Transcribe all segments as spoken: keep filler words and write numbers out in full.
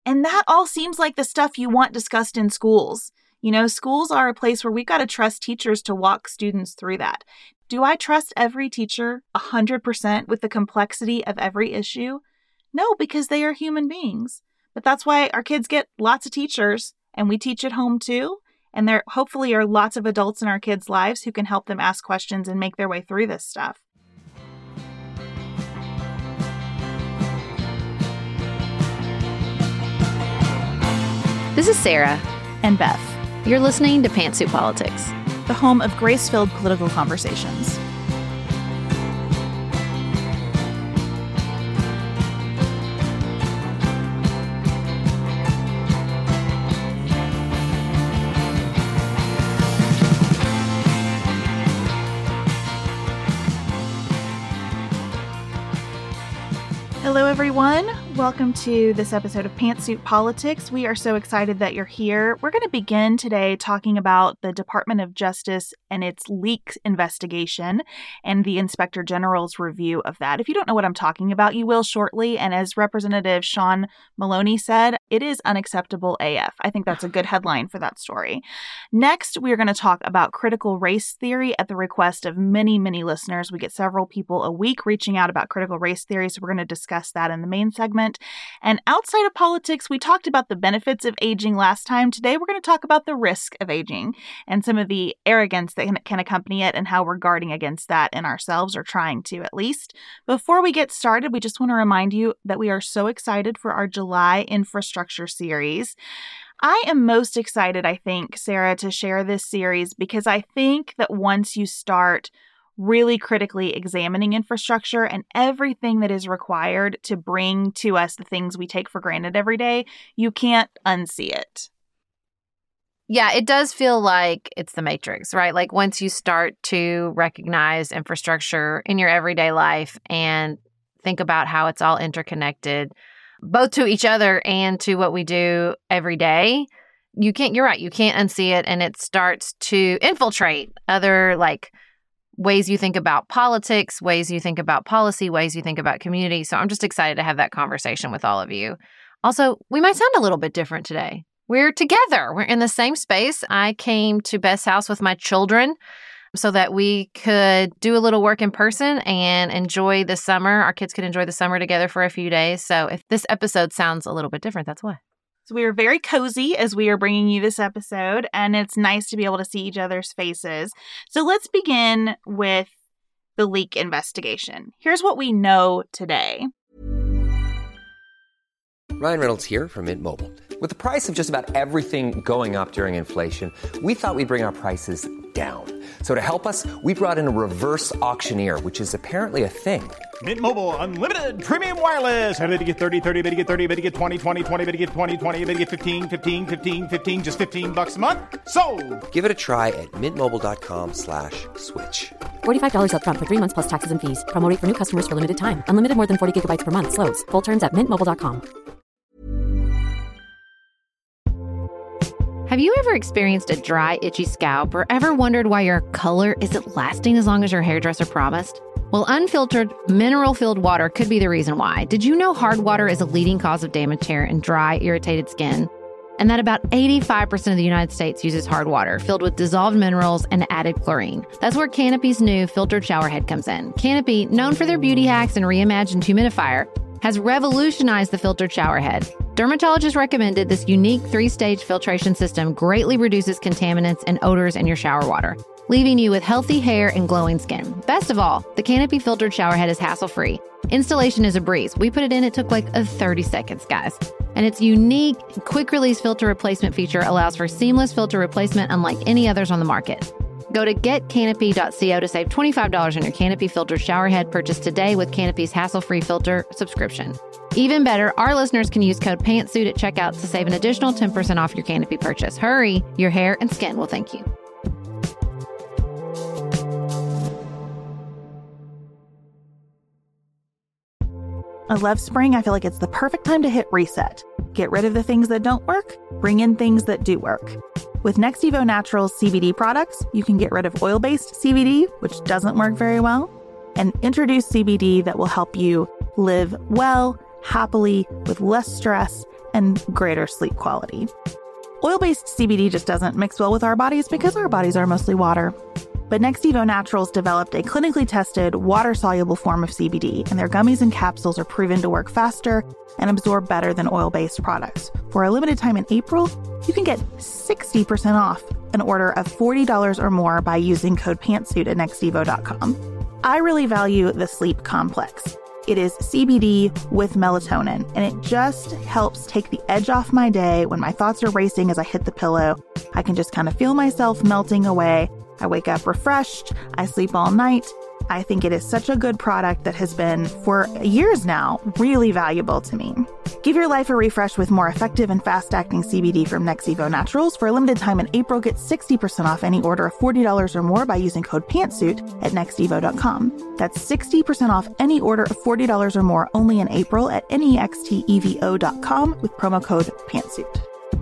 And that all seems like the stuff you want discussed in schools. You know, schools are a place where we've got to trust teachers to walk students through that. Do I trust every teacher one hundred percent with the complexity of every issue? No, because they are human beings. But that's why our kids get lots of teachers, and we teach at home too. And there hopefully are lots of adults in our kids' lives who can help them ask questions and make their way through this stuff. This is Sarah. And Beth. You're listening to Pantsuit Politics, the home of grace-filled political conversations. Hello, everyone. Welcome to this episode of Pantsuit Politics. We are so excited that you're here. We're going to begin today talking about the Department of Justice and its leak investigation and the Inspector General's review of that. If you don't know what I'm talking about, you will shortly. And as Representative Sean Maloney said, it is unacceptable A F. I think that's a good headline for that story. Next, we are going to talk about critical race theory at the request of many, many listeners. We get several people a week reaching out about critical race theory, so we're going to discuss that in the main segment. And outside of politics, we talked about the benefits of aging last time. Today, we're going to talk about the risk of aging and some of the arrogance that can, can accompany it and how we're guarding against that in ourselves, or trying to at least. Before we get started, we just want to remind you that we are so excited for our July infrastructure series. I am most excited, I think, Sarah, to share this series because I think that once you start really critically examining infrastructure and everything that is required to bring to us the things we take for granted every day, you can't unsee it. Yeah, it does feel like it's the Matrix, right? Like once you start to recognize infrastructure in your everyday life and think about how it's all interconnected, both to each other and to what we do every day, you can't, you're right, you can't unsee it. And it starts to infiltrate other like ways you think about politics, ways you think about policy, ways you think about community. So I'm just excited to have that conversation with all of you. Also, we might sound a little bit different today. We're together. We're in the same space. I came to Beth's house with my children so that we could do a little work in person and enjoy the summer. Our kids could enjoy the summer together for a few days. So if this episode sounds a little bit different, that's why. So we are very cozy as we are bringing you this episode, and it's nice to be able to see each other's faces. So let's begin with the leak investigation. Here's what we know today. Ryan Reynolds here from Mint Mobile. With the price of just about everything going up during inflation, we thought we'd bring our prices down. So to help us, we brought in a reverse auctioneer, which is apparently a thing. Mint Mobile Unlimited Premium Wireless. How to get thirty, thirty, how to get thirty, how to get twenty, twenty, twenty, how to get twenty, twenty, how to get fifteen, fifteen, fifteen, fifteen, just fifteen bucks a month? Sold! Give it a try at mintmobile.com slash switch. forty-five dollars up front for three months plus taxes and fees. Promo rate for new customers for limited time. Unlimited more than forty gigabytes per month. Slows full terms at mint mobile dot com. Have you ever experienced a dry, itchy scalp or ever wondered why your color isn't lasting as long as your hairdresser promised? Well, unfiltered, mineral-filled water could be the reason why. Did you know hard water is a leading cause of damaged hair and dry, irritated skin? And that about eighty-five percent of the United States uses hard water filled with dissolved minerals and added chlorine. That's where Canopy's new filtered shower head comes in. Canopy, known for their beauty hacks and reimagined humidifier, has revolutionized the filtered shower head. Dermatologists recommended this unique three-stage filtration system greatly reduces contaminants and odors in your shower water, leaving you with healthy hair and glowing skin. Best of all, the Canopy filtered shower head is hassle-free. Installation is a breeze. We put it in, it took like a thirty seconds, guys. And its unique quick-release filter replacement feature allows for seamless filter replacement unlike any others on the market. Go to get canopy dot co to save twenty-five dollars on your Canopy filtered shower head purchase today with Canopy's hassle-free filter subscription. Even better, our listeners can use code PANTSUIT at checkout to save an additional ten percent off your Canopy purchase. Hurry, your hair and skin will thank you. I love spring. I feel like it's the perfect time to hit reset. Get rid of the things that don't work, bring in things that do work. With Nextivo Naturals C B D products, you can get rid of oil-based C B D, which doesn't work very well, and introduce C B D that will help you live well, happily, with less stress, and greater sleep quality. Oil-based C B D just doesn't mix well with our bodies because our bodies are mostly water. But NextEvo Naturals developed a clinically tested, water-soluble form of C B D, and their gummies and capsules are proven to work faster and absorb better than oil-based products. For a limited time in April, you can get sixty percent off an order of forty dollars or more by using code PANTSUIT at nextevo dot com. I really value the Sleep Complex. It is C B D with melatonin, and it just helps take the edge off my day when my thoughts are racing as I hit the pillow. I can just kind of feel myself melting away. I wake up refreshed. I sleep all night. I think it is such a good product that has been, for years now, really valuable to me. Give your life a refresh with more effective and fast-acting C B D from NextEvo Naturals. For a limited time in April, get sixty percent off any order of forty dollars or more by using code PANTSUIT at nextevo dot com. That's sixty percent off any order of forty dollars or more only in April at nextevo dot com with promo code PANTSUIT.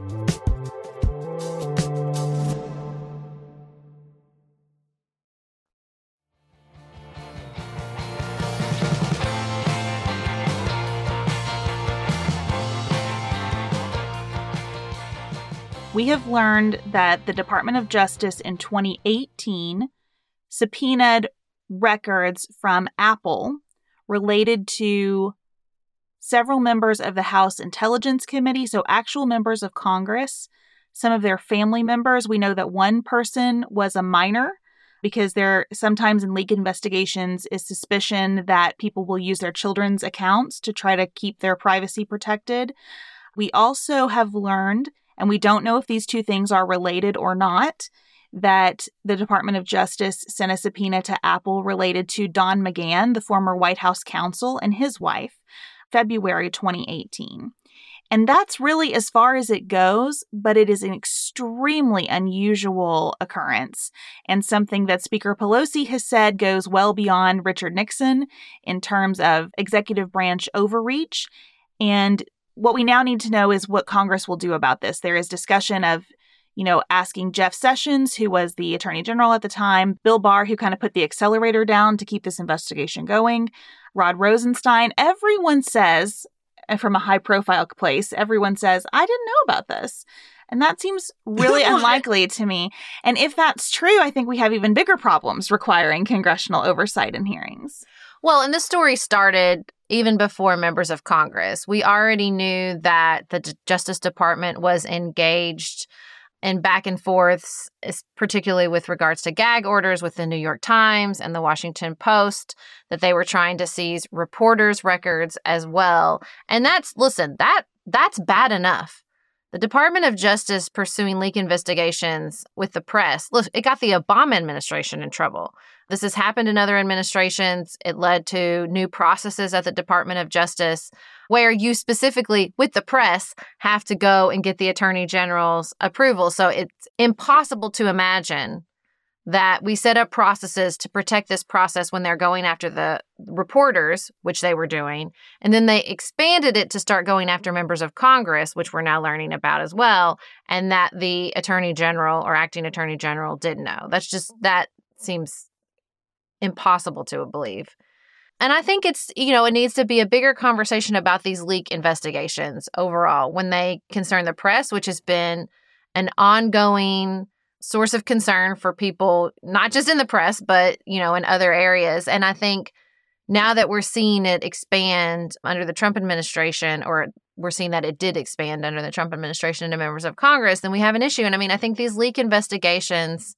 We have learned that the Department of Justice in twenty eighteen subpoenaed records from Apple related to several members of the House Intelligence Committee, so actual members of Congress, some of their family members. We know that one person was a minor because there sometimes in leak investigations is suspicion that people will use their children's accounts to try to keep their privacy protected. We also have learned, and we don't know if these two things are related or not, that the Department of Justice sent a subpoena to Apple related to Don McGahn, the former White House counsel, and his wife, February twenty eighteen. And that's really as far as it goes, but it is an extremely unusual occurrence and something that Speaker Pelosi has said goes well beyond Richard Nixon in terms of executive branch overreach. And what we now need to know is what Congress will do about this. There is discussion of, you know, asking Jeff Sessions, who was the Attorney General at the time, Bill Barr, who kind of put the accelerator down to keep this investigation going, Rod Rosenstein. Everyone says, and from a high-profile place, everyone says, I didn't know about this. And that seems really unlikely to me. And if that's true, I think we have even bigger problems requiring congressional oversight and hearings. Well, and this story started even before members of Congress. We already knew that the D- Justice Department was engaged in back and forths, particularly with regards to gag orders with the New York Times and the Washington Post, that they were trying to seize reporters' records as well. And that's, listen, that that's bad enough. The Department of Justice pursuing leak investigations with the press, look, it got the Obama administration in trouble. This has happened in other administrations. It led to new processes at the Department of Justice where you specifically, with the press, have to go and get the Attorney General's approval. So it's impossible to imagine that we set up processes to protect this process when they're going after the reporters, which they were doing. And then they expanded it to start going after members of Congress, which we're now learning about as well, and that the Attorney General or acting Attorney General didn't know. That's just, that seems impossible to believe. And I think it's, you know, it needs to be a bigger conversation about these leak investigations overall when they concern the press, which has been an ongoing source of concern for people, not just in the press, but, you know, in other areas. And I think now that we're seeing it expand under the Trump administration, or we're seeing that it did expand under the Trump administration into members of Congress, then we have an issue. And I mean, I think these leak investigations,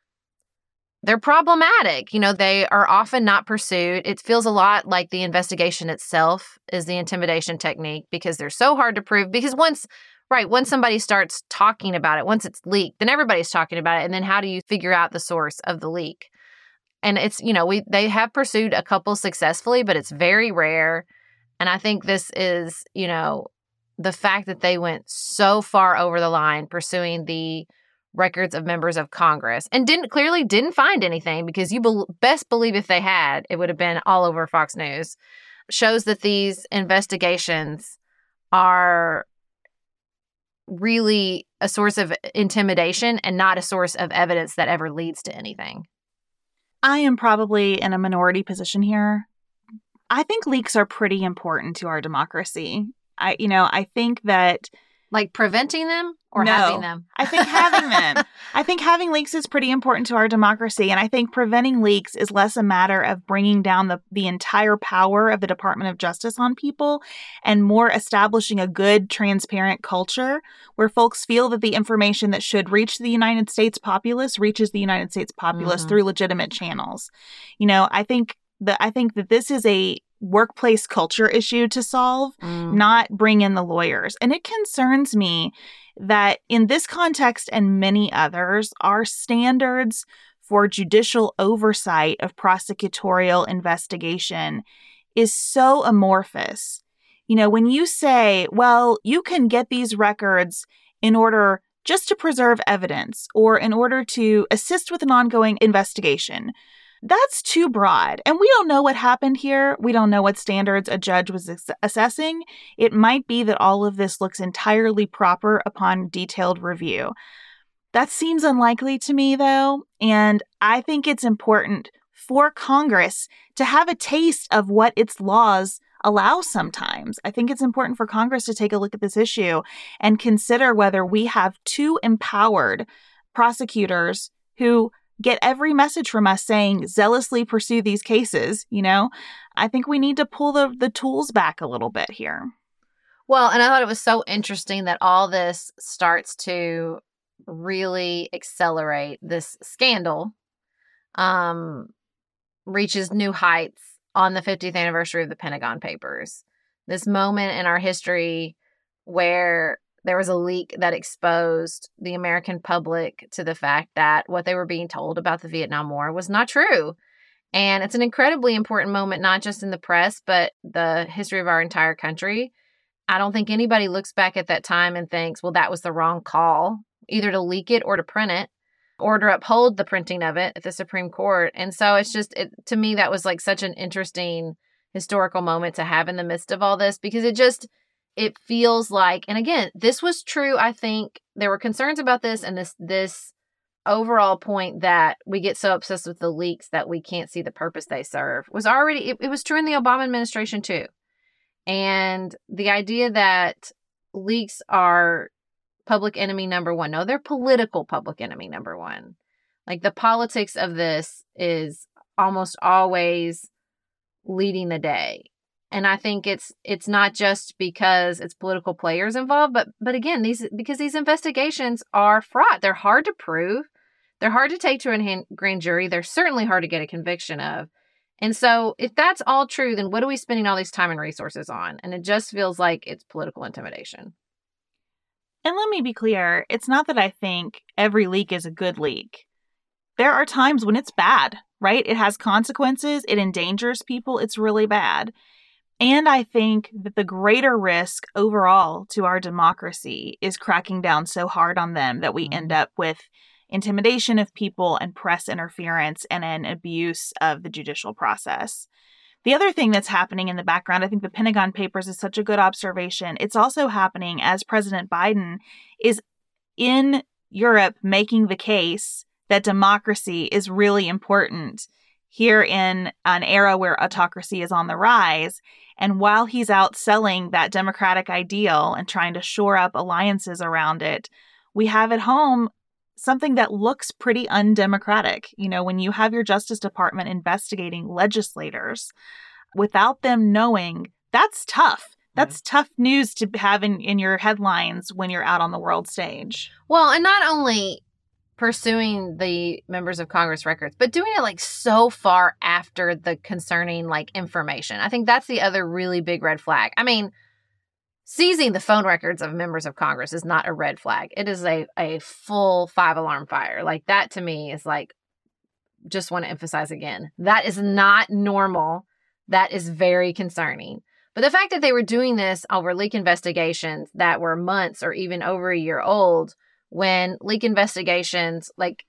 they're problematic. You know, they are often not pursued. It feels a lot like the investigation itself is the intimidation technique because they're so hard to prove. Because once, right, once somebody starts talking about it, once it's leaked, then everybody's talking about it. And then how do you figure out the source of the leak? And it's, you know, we they have pursued a couple successfully, but it's very rare. And I think this is, you know, the fact that they went so far over the line pursuing the records of members of Congress and didn't clearly didn't find anything, because you be- best believe if they had, it would have been all over Fox News, shows that these investigations are really a source of intimidation and not a source of evidence that ever leads to anything. I am probably in a minority position here. I think leaks are pretty important to our democracy. I, you know, I think that like preventing them or no, having them? I think having them. I think having leaks is pretty important to our democracy. And I think preventing leaks is less a matter of bringing down the, the entire power of the Department of Justice on people and more establishing a good, transparent culture where folks feel that the information that should reach the United States populace reaches the United States populace Mhm. through legitimate channels. You know, I think that I think that this is a workplace culture issue to solve, Mm. not bring in the lawyers. And it concerns me that in this context and many others, our standards for judicial oversight of prosecutorial investigation is so amorphous. You know, when you say, well, you can get these records in order just to preserve evidence or in order to assist with an ongoing investigation, that's too broad. And we don't know what happened here. We don't know what standards a judge was ass- assessing. It might be that all of this looks entirely proper upon detailed review. That seems unlikely to me, though. And I think it's important for Congress to have a taste of what its laws allow sometimes. I think it's important for Congress to take a look at this issue and consider whether we have too empowered prosecutors who get every message from us saying zealously pursue these cases. You know, I think we need to pull the, the tools back a little bit here. Well, and I thought it was so interesting that all this starts to really accelerate. This scandal um, reaches new heights on the fiftieth anniversary of the Pentagon Papers. This moment in our history where there was a leak that exposed the American public to the fact that what they were being told about the Vietnam War was not true. And it's an incredibly important moment, not just in the press, but the history of our entire country. I don't think anybody looks back at that time and thinks, well, that was the wrong call, either to leak it or to print it or to uphold the printing of it at the Supreme Court. And so it's just, it, to me, that was like such an interesting historical moment to have in the midst of all this, because it just, it feels like, and again, this was true. I think there were concerns about this and this, this overall point that we get so obsessed with the leaks that we can't see the purpose they serve was already, it, it was true in the Obama administration too. And the idea that leaks are public enemy number one. No, they're political public enemy number one. Like the politics of this is almost always leading the day. And I think it's it's not just because it's political players involved, but but again, these because these investigations are fraught. They're hard to prove. They're hard to take to a grand jury. They're certainly hard to get a conviction of. And so if that's all true, then what are we spending all these time and resources on? And it just feels like it's political intimidation. And let me be clear, it's not that I think every leak is a good leak. There are times when it's bad, right? It has consequences. It endangers people. It's really bad. And I think that the greater risk overall to our democracy is cracking down so hard on them that we end up with intimidation of people and press interference and an abuse of the judicial process. The other thing that's happening in the background, I think the Pentagon Papers is such a good observation. It's also happening as President Biden is in Europe making the case that democracy is really important here in an era where autocracy is on the rise. And while he's out selling that democratic ideal and trying to shore up alliances around it, we have at home something that looks pretty undemocratic. You know, when you have your Justice Department investigating legislators without them knowing, that's tough. That's mm-hmm. tough news to have in, in your headlines when you're out on the world stage. Well, and not only pursuing the members of Congress records, but doing it like so far after the concerning like information. I think that's the other really big red flag. I mean, seizing the phone records of members of Congress is not a red flag. It is a, a full five alarm fire. Like that to me is like, just want to emphasize again, that is not normal. That is very concerning. But the fact that they were doing this over leak investigations that were months or even over a year old, when leak investigations, like,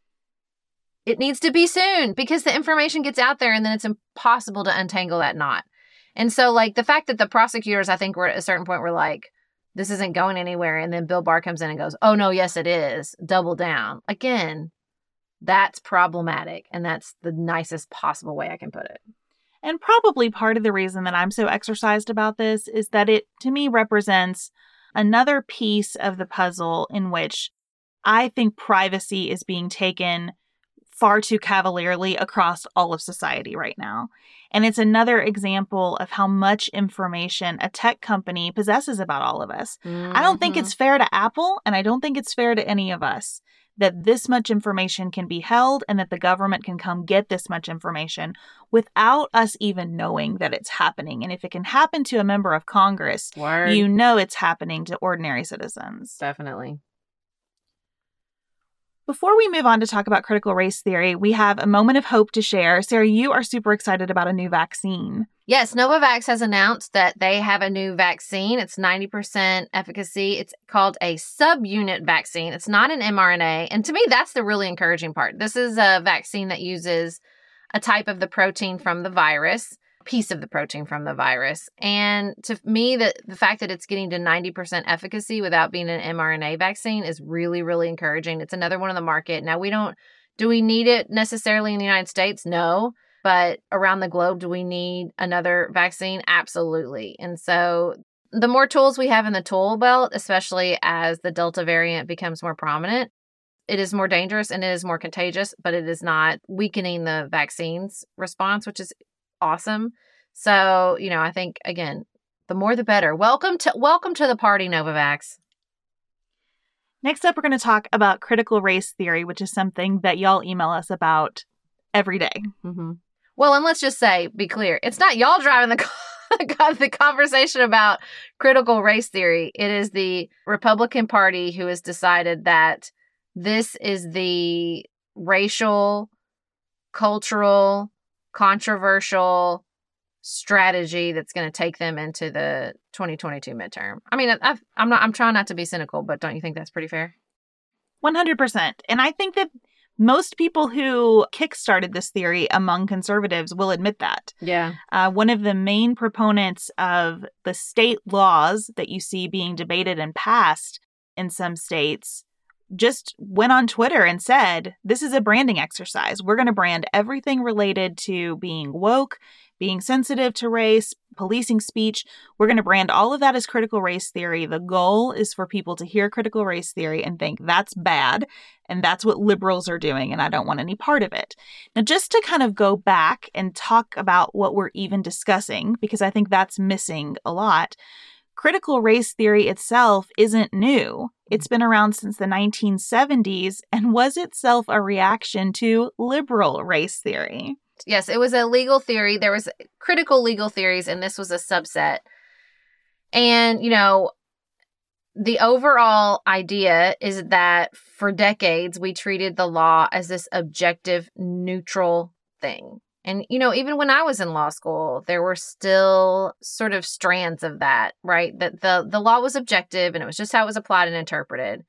it needs to be soon because the information gets out there and then it's impossible to untangle that knot. And so, like, the fact that the prosecutors, I think, were at a certain point were like, this isn't going anywhere. And then Bill Barr comes in and goes, oh, no, yes, it is. Double down. Again, that's problematic. And that's the nicest possible way I can put it. And probably part of the reason that I'm so exercised about this is that it, to me, represents another piece of the puzzle in which I think privacy is being taken far too cavalierly across all of society right now. And it's another example of how much information a tech company possesses about all of us. Mm-hmm. I don't think it's fair to Apple, and I don't think it's fair to any of us that this much information can be held and that the government can come get this much information without us even knowing that it's happening. And if it can happen to a member of Congress, Word. you know it's happening to ordinary citizens. Definitely. Before we move on to talk about critical race theory, we have a moment of hope to share. Sarah, you are super excited about a new vaccine. Yes, Novavax has announced that they have a new vaccine. It's ninety percent efficacy. It's called a subunit vaccine. It's not an mRNA. And to me, that's the really encouraging part. This is a vaccine that uses a type of the protein from the virus, piece of the protein from the virus. And to me, the, the fact that it's getting to ninety percent efficacy without being an mRNA vaccine is really, really encouraging. It's another one on the market. Now, we don't, do we need it necessarily in the United States? No. But around the globe, do we need another vaccine? Absolutely. And so the more tools we have in the tool belt, especially as the Delta variant becomes more prominent, it is more dangerous and it is more contagious, but it is not weakening the vaccine's response, which is awesome. So, you know, I think, again, the more the better. Welcome to welcome to the party, Novavax. Next up, we're going to talk about critical race theory, which is something that y'all email us about every day. Mm-hmm. Well, and let's just say, be clear, it's not y'all driving the the conversation about critical race theory. It is the Republican Party who has decided that this is the racial, cultural, controversial strategy that's going to take them into the twenty twenty-two midterm. I mean, I've, I'm not. I'm trying not to be cynical, but don't you think that's pretty fair? one hundred percent. And I think that most people who kickstarted this theory among conservatives will admit that. Yeah. Uh, one of the main proponents of the state laws that you see being debated and passed in some states just went on Twitter and said, this is a branding exercise. We're going to brand everything related to being woke, being sensitive to race, policing speech. We're going to brand all of that as critical race theory. The goal is for people to hear critical race theory and think that's bad, and that's what liberals are doing, and I don't want any part of it. Now, just to kind of go back and talk about what we're even discussing, because I think that's missing a lot, critical race theory itself isn't new. It's been around since the nineteen seventies and was itself a reaction to liberal race theory. Yes, it was a legal theory. There was critical legal theories, and this was a subset. And, you know, the overall idea is that for decades, we treated the law as this objective, neutral thing. And, you know, even when I was in law school, there were still sort of strands of that, right? That the, the law was objective and it was just how it was applied and interpreted.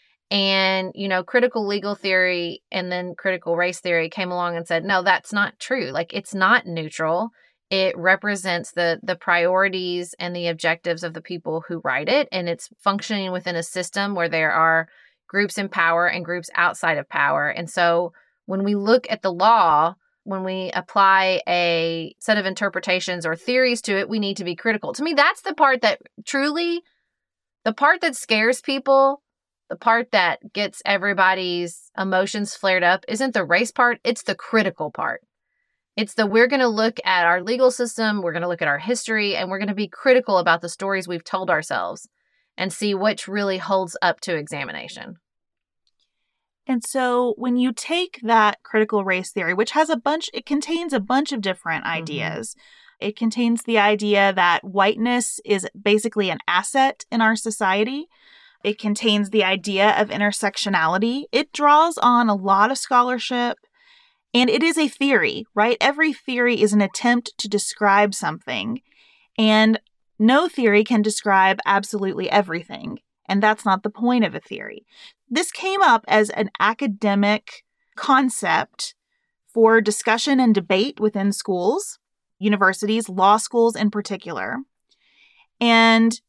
And, you know, critical legal theory and then critical race theory came along and said, no, that's not true. Like, it's not neutral. It represents the the priorities and the objectives of the people who write it. And it's functioning within a system where there are groups in power and groups outside of power. And so when we look at the law, when we apply a set of interpretations or theories to it, we need to be critical. To me, that's the part that truly, the part that scares people, the part that gets everybody's emotions flared up isn't the race part, it's the critical part. It's the we're going to look at our legal system, we're going to look at our history, and we're going to be critical about the stories we've told ourselves and see which really holds up to examination. And so when you take that critical race theory, which has a bunch, it contains a bunch of different ideas. Mm-hmm. It contains the idea that whiteness is basically an asset in our society. It contains the idea of intersectionality. It draws on a lot of scholarship, and it is a theory, right? Every theory is an attempt to describe something, and no theory can describe absolutely everything, and that's not the point of a theory. This came up as an academic concept for discussion and debate within schools, universities, law schools in particular, and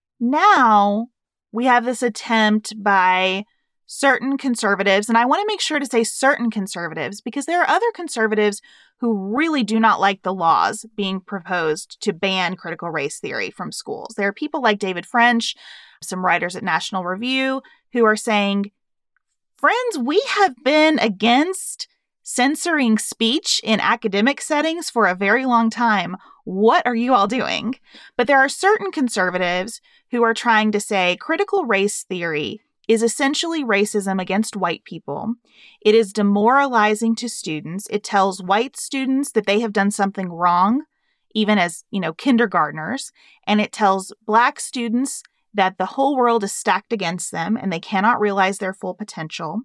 now we have this attempt by certain conservatives, and I want to make sure to say certain conservatives because there are other conservatives who really do not like the laws being proposed to ban critical race theory from schools. There are people like David French, some writers at National Review, who are saying, friends, we have been against censoring speech in academic settings for a very long time. What are you all doing? But there are certain conservatives who are trying to say critical race theory is essentially racism against white people. It is demoralizing to students. It tells white students that they have done something wrong, even as, you know, kindergartners. And it tells Black students that the whole world is stacked against them and they cannot realize their full potential.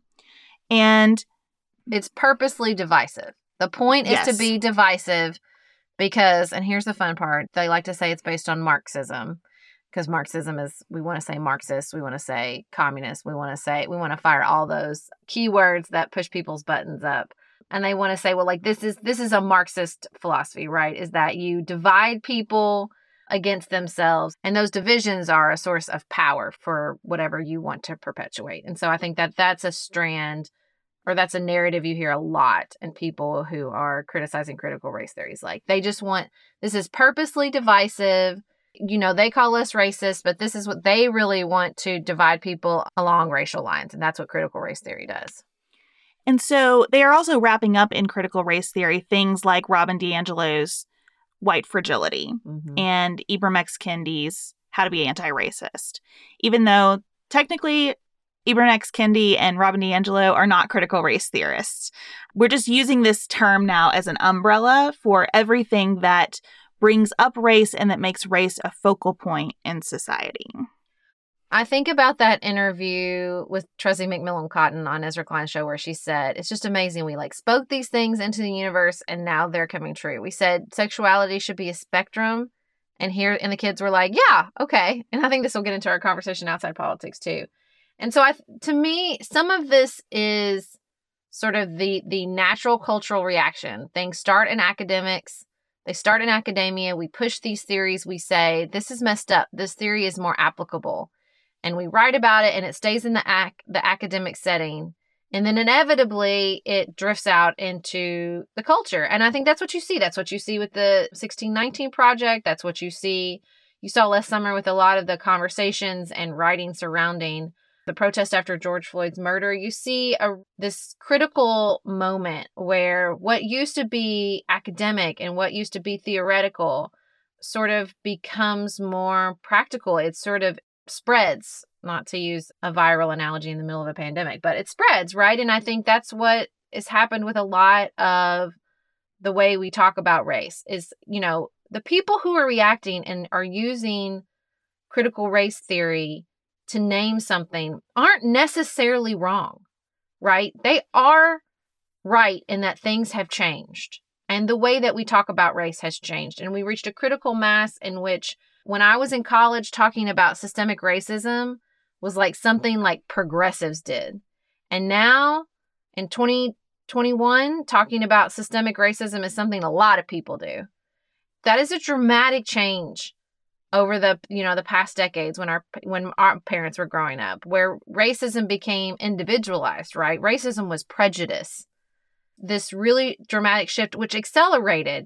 And it's purposely divisive. The point is yes. to be divisive because, and here's the fun part, they like to say it's based on Marxism. Because Marxism is, we want to say Marxist, we want to say communist, we want to say, we want to fire all those keywords that push people's buttons up. And they want to say, well, like, this is, this is a Marxist philosophy, right? Is that you divide people against themselves. And those divisions are a source of power for whatever you want to perpetuate. And so I think that that's a strand, or that's a narrative you hear a lot in people who are criticizing critical race theories. Like, they just want, this is purposely divisive. You know, they call us racist, but this is what they really want, to divide people along racial lines. And that's what critical race theory does. And so they are also wrapping up in critical race theory things like Robin DiAngelo's White Fragility mm-hmm. and Ibram X. Kendi's How to Be Anti-Racist. Even though technically Ibram X. Kendi and Robin DiAngelo are not critical race theorists. We're just using this term now as an umbrella for everything that brings up race and that makes race a focal point in society. I think about that interview with Tressie McMillan Cotton on Ezra Klein's show where she said, it's just amazing. We like spoke these things into the universe and now they're coming true. We said sexuality should be a spectrum. And here, and the kids were like, yeah, okay. And I think this will get into our conversation outside politics too. And so I, to me, some of this is sort of the, the natural cultural reaction. Things start in academics. They start in academia. We push these theories. We say, this is messed up. This theory is more applicable. And we write about it and it stays in the ac- the academic setting. And then inevitably it drifts out into the culture. And I think that's what you see. That's what you see with the sixteen nineteen Project. That's what you see. You saw last summer with a lot of the conversations and writing surrounding the protest after George Floyd's murder. You see a this critical moment where what used to be academic and what used to be theoretical sort of becomes more practical. It sort of spreads, not to use a viral analogy in the middle of a pandemic, but it spreads, right? And I think that's what has happened with a lot of the way we talk about race is, you know, the people who are reacting and are using critical race theory to name something aren't necessarily wrong, right? They are right in that things have changed and the way that we talk about race has changed. And we reached a critical mass in which when I was in college, talking about systemic racism was like something like progressives did. And now in twenty twenty-one, talking about systemic racism is something a lot of people do. That is a dramatic change over the, you know, the past decades when our when our parents were growing up, where racism became individualized, right? Racism was prejudice. This really dramatic shift, which accelerated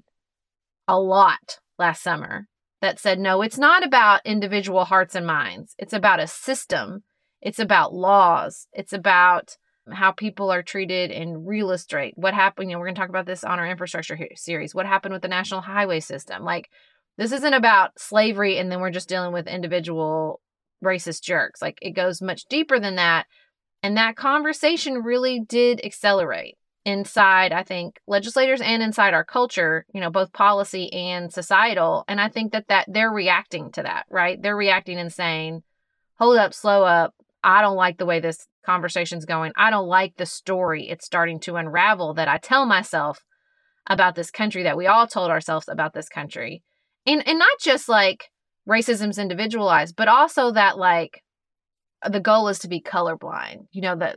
a lot last summer, that said, no, it's not about individual hearts and minds. It's about a system. It's about laws. It's about how people are treated in real estate. What happened, you know, we're going to talk about this on our infrastructure series. What happened with the national highway system? Like, this isn't about slavery and then we're just dealing with individual racist jerks. Like, it goes much deeper than that. And that conversation really did accelerate inside, I think, legislators and inside our culture, you know, both policy and societal. And I think that, that they're reacting to that, right? They're reacting and saying, hold up, slow up. I don't like the way this conversation's going. I don't like the story it's starting to unravel that I tell myself about this country, that we all told ourselves about this country. And and not just like racism's individualized, but also that like the goal is to be colorblind. You know, that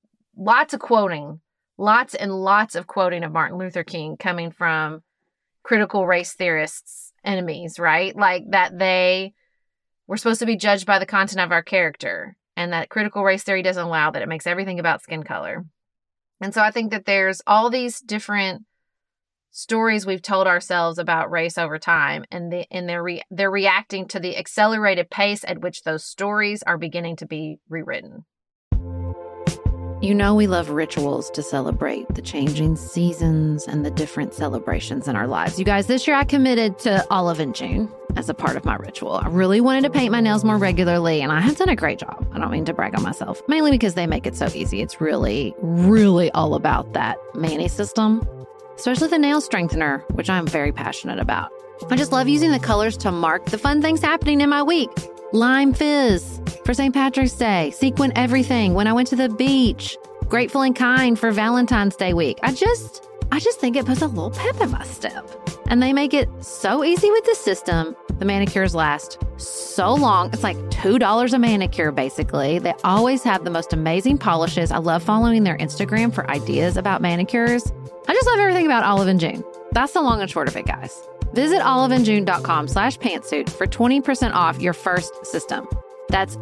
lots of quoting, lots and lots of quoting of Martin Luther King coming from critical race theorists' enemies, right? Like that they were supposed to be judged by the content of our character, and that critical race theory doesn't allow that. It makes everything about skin color. And so I think that there's all these different stories we've told ourselves about race over time, and the, and they're re, they're reacting to the accelerated pace at which those stories are beginning to be rewritten. You know we love rituals to celebrate the changing seasons and the different celebrations in our lives. You guys, this year I committed to Olive in June as a part of my ritual. I really wanted to paint my nails more regularly, and I have done a great job. I don't mean to brag on myself, mainly because they make it so easy. It's really, really all about that Mani system, especially the nail strengthener, which I'm very passionate about. I just love using the colors to mark the fun things happening in my week. Lime Fizz for Saint Patrick's Day, Sequin Everything when I went to the beach, Grateful and Kind for Valentine's Day week. I just, I just think it puts a little pep in my step. And they make it so easy with the system. The manicures last so long. It's like two dollars a manicure, basically. They always have the most amazing polishes. I love following their Instagram for ideas about manicures. I just love everything about Olive and June. That's the long and short of it, guys. Visit oliveandjune.com slash pantsuit for twenty percent off your first system. That's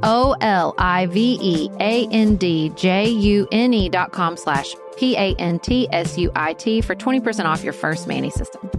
O-L-I-V-E-A-N-D-J-U-N-E dot com slash P-A-N-T-S-U-I-T for twenty percent off your first Mani system.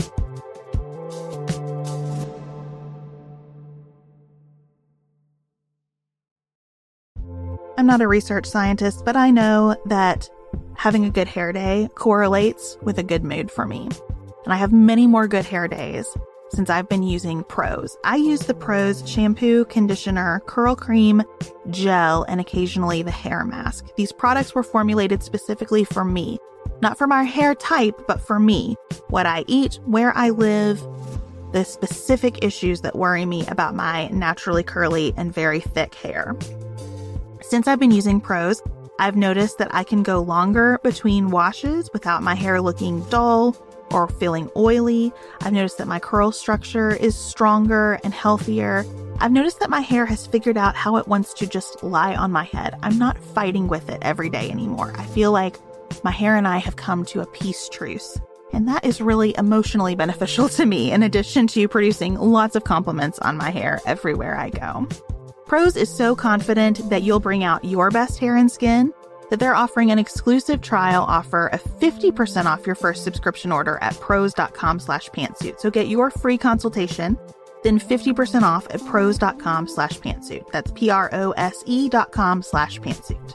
I'm not a research scientist, but I know that having a good hair day correlates with a good mood for me. And I have many more good hair days since I've been using Prose. I use the Prose shampoo, conditioner, curl cream, gel, and occasionally the hair mask. These products were formulated specifically for me, not for my hair type, but for me, what I eat, where I live, the specific issues that worry me about my naturally curly and very thick hair. Since I've been using Prose, I've noticed that I can go longer between washes without my hair looking dull or feeling oily. I've noticed that my curl structure is stronger and healthier. I've noticed that my hair has figured out how it wants to just lie on my head. I'm not fighting with it every day anymore. I feel like my hair and I have come to a peace truce. And that is really emotionally beneficial to me, in addition to producing lots of compliments on my hair everywhere I go. Prose is so confident that you'll bring out your best hair and skin that they're offering an exclusive trial offer of fifty percent off your first subscription order at prose.com slash pantsuit. So get your free consultation, then fifty percent off at prose.com slash pantsuit. That's P-R-O-S-E dot com slash pantsuit.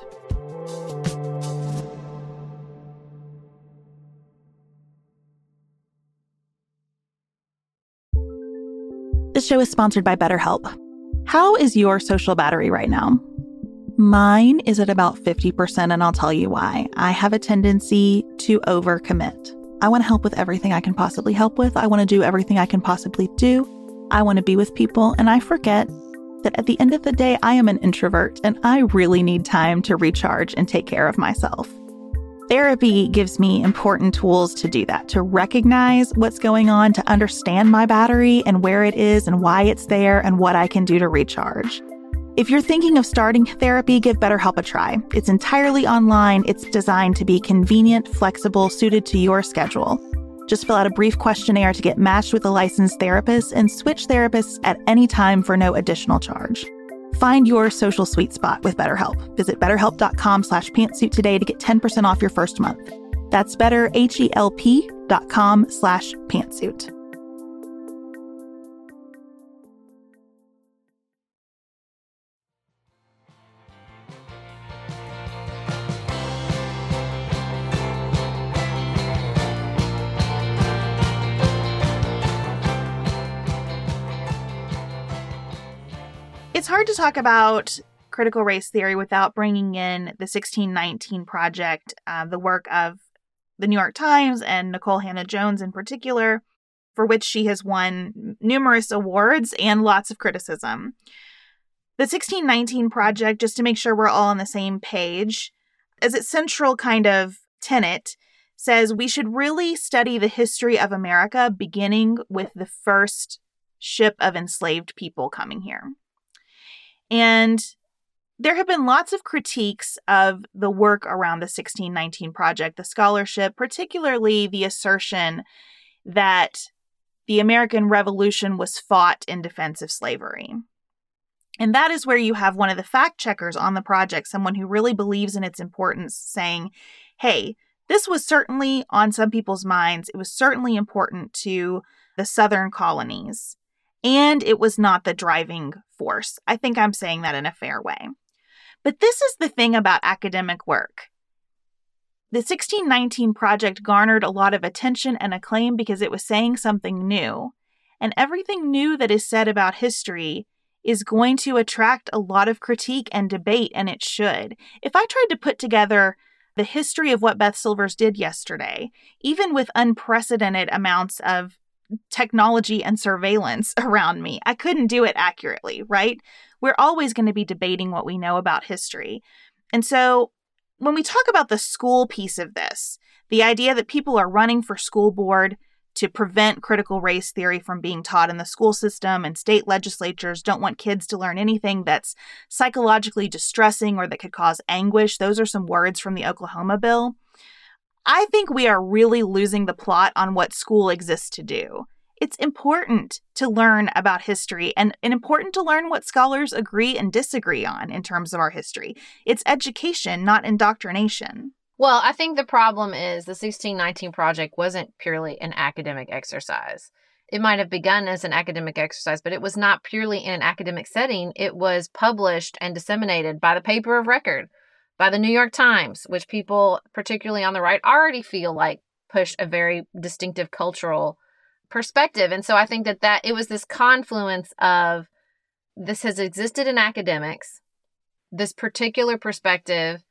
This show is sponsored by BetterHelp. How is your social battery right now? Mine is at about fifty percent, and I'll tell you why. I have a tendency to overcommit. I want to help with everything I can possibly help with. I want to do everything I can possibly do. I want to be with people, and I forget that at the end of the day, I am an introvert, and I really need time to recharge and take care of myself. Therapy gives me important tools to do that, to recognize what's going on, to understand my battery and where it is and why it's there and what I can do to recharge. If you're thinking of starting therapy, give BetterHelp a try. It's entirely online. It's designed to be convenient, flexible, suited to your schedule. Just fill out a brief questionnaire to get matched with a licensed therapist and switch therapists at any time for no additional charge. Find your social sweet spot with BetterHelp. Visit betterhelp.com slash pantsuit today to get ten percent off your first month. That's betterhelp.com slash pantsuit. It's hard to talk about critical race theory without bringing in the sixteen nineteen Project, uh, the work of the New York Times and Nikole Hannah-Jones in particular, for which she has won numerous awards and lots of criticism. The sixteen nineteen Project, just to make sure we're all on the same page, as its central kind of tenet, says we should really study the history of America beginning with the first ship of enslaved people coming here. And there have been lots of critiques of the work around the sixteen nineteen Project, the scholarship, particularly the assertion that the American Revolution was fought in defense of slavery. And that is where you have one of the fact checkers on the project, someone who really believes in its importance, saying, hey, This was certainly on some people's minds. It was certainly important to the Southern colonies, and it was not the driving force. I think I'm saying that in a fair way. But this is the thing about academic work. The sixteen nineteen Project garnered a lot of attention and acclaim because it was saying something new. And everything new that is said about history is going to attract a lot of critique and debate, and it should. If I tried to put together the history of what Beth Silvers did yesterday, even with unprecedented amounts of technology and surveillance around me, I couldn't do it accurately, right? We're always going to be debating what we know about history. And so when we talk about the school piece of this, the idea that people are running for school board to prevent critical race theory from being taught in the school system, and state legislatures don't want kids to learn anything that's psychologically distressing or that could cause anguish. Those are some words from the Oklahoma bill. I think we are really losing the plot on what school exists to do. It's important to learn about history and, and important to learn what scholars agree and disagree on in terms of our history. It's education, not indoctrination. Well, I think the problem is the sixteen nineteen Project wasn't purely an academic exercise. It might have begun as an academic exercise, but it was not purely in an academic setting. It was published and disseminated by the paper of record, by the New York Times, which people, particularly on the right, already feel like push a very distinctive cultural perspective. And so I think that, that it was this confluence of this has existed in academics. This particular perspective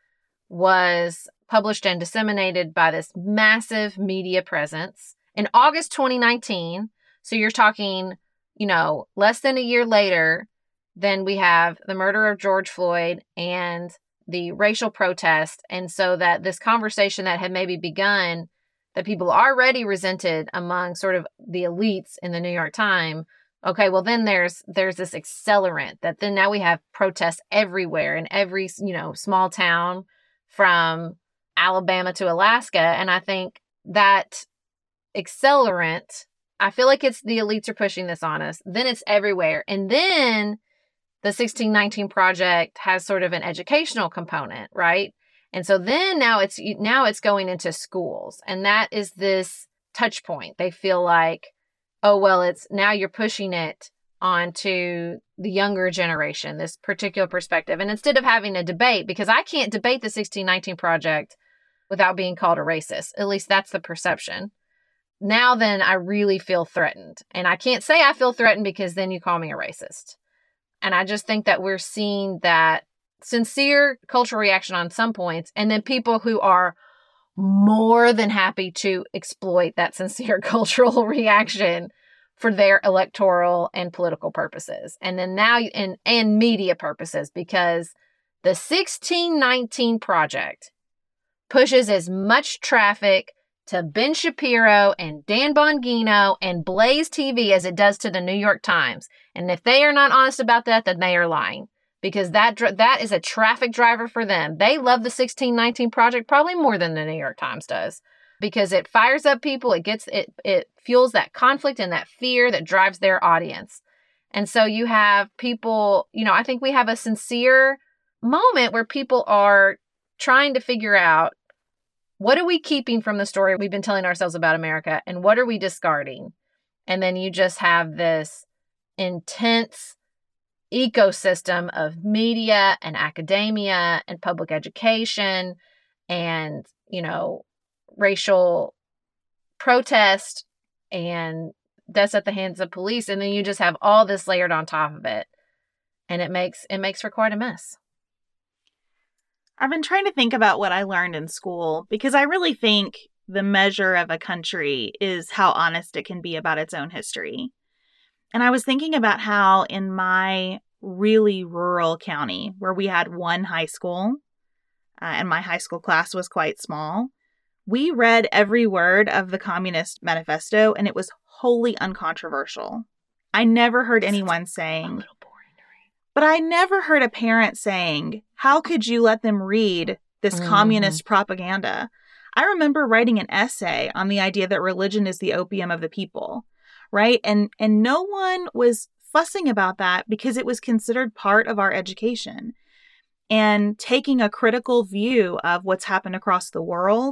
was published and disseminated by this massive media presence in August twenty nineteen. So you're talking, you know, less than a year later, then we have the murder of George Floyd and the racial protest. And so that this conversation that had maybe begun, that people already resented among sort of the elites in the New York Times. Okay, well, then there's there's this accelerant that then now we have protests everywhere in every, you know, small town from Alabama to Alaska. And I think that accelerant, I feel like it's the elites are pushing this on us. Then it's everywhere. And then the sixteen nineteen Project has sort of an educational component, right? And so then now it's now it's going into schools. And that is this touch point. They feel like, oh, well, it's now you're pushing it onto the younger generation, this particular perspective. And instead of having a debate, because I can't debate the sixteen nineteen Project without being called a racist. At least that's the perception. Now then I really feel threatened. And I can't say I feel threatened because then you call me a racist. And I just think that we're seeing that sincere cultural reaction on some points, and then people who are more than happy to exploit that sincere cultural reaction for their electoral and political purposes. And then now, and, and media purposes, because the sixteen nineteen Project pushes as much traffic to Ben Shapiro and Dan Bongino and Blaze T V as it does to the New York Times. And if they are not honest about that, then they are lying, because that that is a traffic driver for them. They love the sixteen nineteen Project probably more than the New York Times does, because it fires up people. It gets it it fuels that conflict and that fear that drives their audience. And so you have people, you know, I think we have a sincere moment where people are trying to figure out, what are we keeping from the story we've been telling ourselves about America, and what are we discarding? And then you just have this intense ecosystem of media and academia and public education and, you know, racial protest and deaths at the hands of police. And then you just have all this layered on top of it. And it makes it makes for quite a mess. I've been trying to think about what I learned in school, because I really think the measure of a country is how honest it can be about its own history. And I was thinking about how in my really rural county, where we had one high school, uh, and my high school class was quite small, we read every word of the Communist Manifesto, and it was wholly uncontroversial. I never heard anyone saying... But I never heard a parent saying, how could you let them read this mm-hmm. communist propaganda? I remember writing an essay on the idea that religion is the opium of the people, right? And and no one was fussing about that because it was considered part of our education. And taking a critical view of what's happened across the world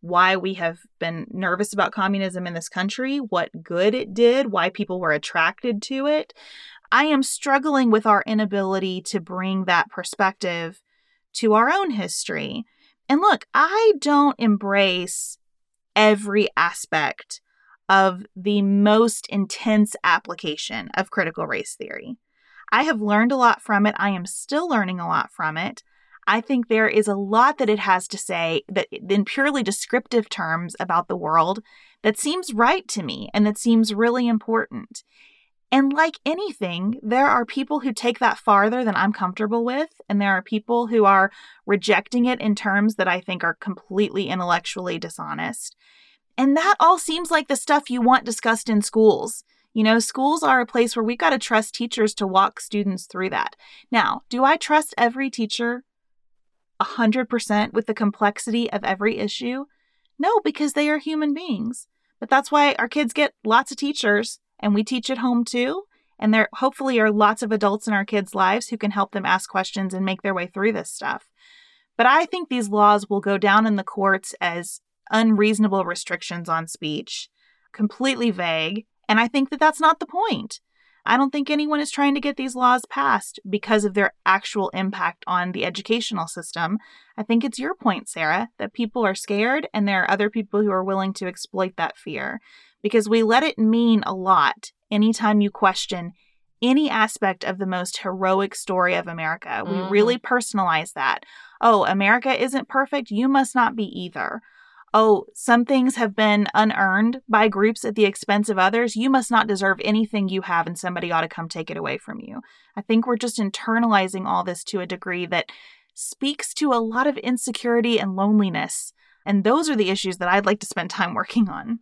why we have been nervous about communism in this country, what good it did, why people were attracted to it. I am struggling with our inability to bring that perspective to our own history. And look, I don't embrace every aspect of the most intense application of critical race theory. I have learned a lot from it. I am still learning a lot from it. I think there is a lot that it has to say that in purely descriptive terms about the world that seems right to me and that seems really important. And like anything, there are people who take that farther than I'm comfortable with, and there are people who are rejecting it in terms that I think are completely intellectually dishonest. And that all seems like the stuff you want discussed in schools. You know, schools are a place where we've got to trust teachers to walk students through that. Now, do I trust every teacher one hundred percent with the complexity of every issue? No, because they are human beings. But that's why our kids get lots of teachers, and we teach at home too. And there hopefully are lots of adults in our kids' lives who can help them ask questions and make their way through this stuff. But I think these laws will go down in the courts as unreasonable restrictions on speech, completely vague. And I think that that's not the point. I don't think anyone is trying to get these laws passed because of their actual impact on the educational system. I think it's your point, Sarah, that people are scared and there are other people who are willing to exploit that fear because we let it mean a lot anytime you question any aspect of the most heroic story of America. Mm-hmm. We really personalize that. Oh, America isn't perfect. You must not be either. Oh, some things have been unearned by groups at the expense of others. You must not deserve anything you have and somebody ought to come take it away from you. I think we're just internalizing all this to a degree that speaks to a lot of insecurity and loneliness. And those are the issues that I'd like to spend time working on.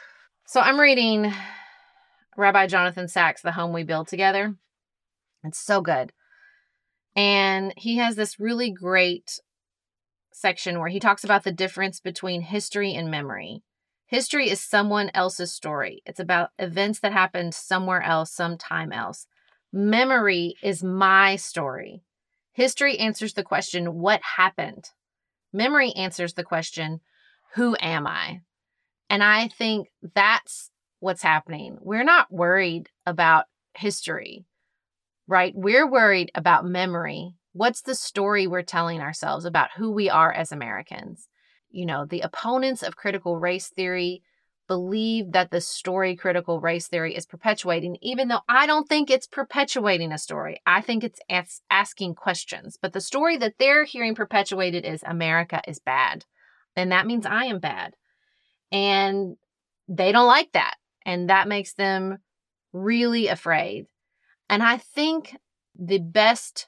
So I'm reading Rabbi Jonathan Sacks, The Home We Build Together. It's so good. And he has this really great section where he talks about the difference between history and memory. History is someone else's story. It's about events that happened somewhere else, sometime else. Memory is my story. History answers the question, what happened? Memory answers the question, who am I? And I think that's what's happening. We're not worried about history, right? We're worried about memory. What's the story we're telling ourselves about who we are as Americans? You know, the opponents of critical race theory believe that the story critical race theory is perpetuating, even though I don't think it's perpetuating a story. I think it's as- asking questions. But the story that they're hearing perpetuated is America is bad. And that means I am bad. And they don't like that. And that makes them really afraid. And I think the best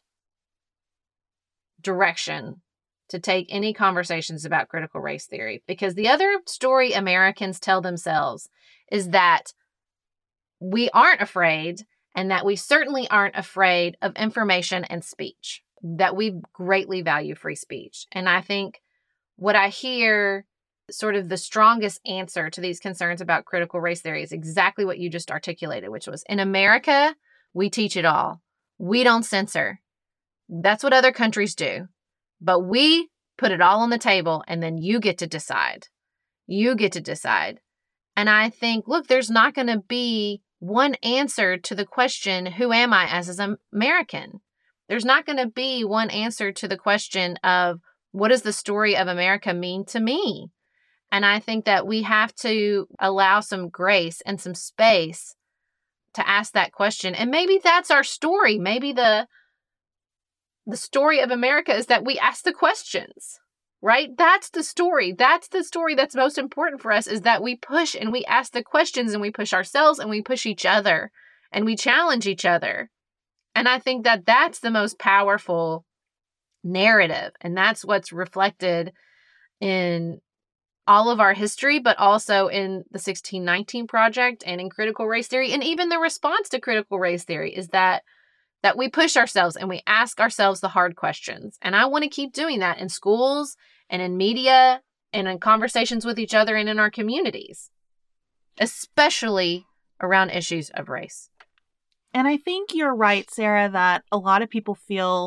direction to take any conversations about critical race theory, because the other story Americans tell themselves is that we aren't afraid and that we certainly aren't afraid of information and speech, that we greatly value free speech. And I think what I hear sort of the strongest answer to these concerns about critical race theory is exactly what you just articulated, which was in America, we teach it all. We don't censor. That's what other countries do. But we put it all on the table and then you get to decide. You get to decide. And I think, look, there's not going to be one answer to the question, who am I as an American? There's not going to be one answer to the question of what does the story of America mean to me? And I think that we have to allow some grace and some space to ask that question. And maybe that's our story. Maybe the The story of America is that we ask the questions, right? That's the story. That's the story that's most important for us, is that we push and we ask the questions and we push ourselves and we push each other and we challenge each other. And I think that that's the most powerful narrative. And that's what's reflected in all of our history, but also in the sixteen nineteen Project and in critical race theory. And even the response to critical race theory is that that we push ourselves and we ask ourselves the hard questions. And I want to keep doing that in schools and in media and in conversations with each other and in our communities, especially around issues of race. And I think you're right, Sarah, that a lot of people feel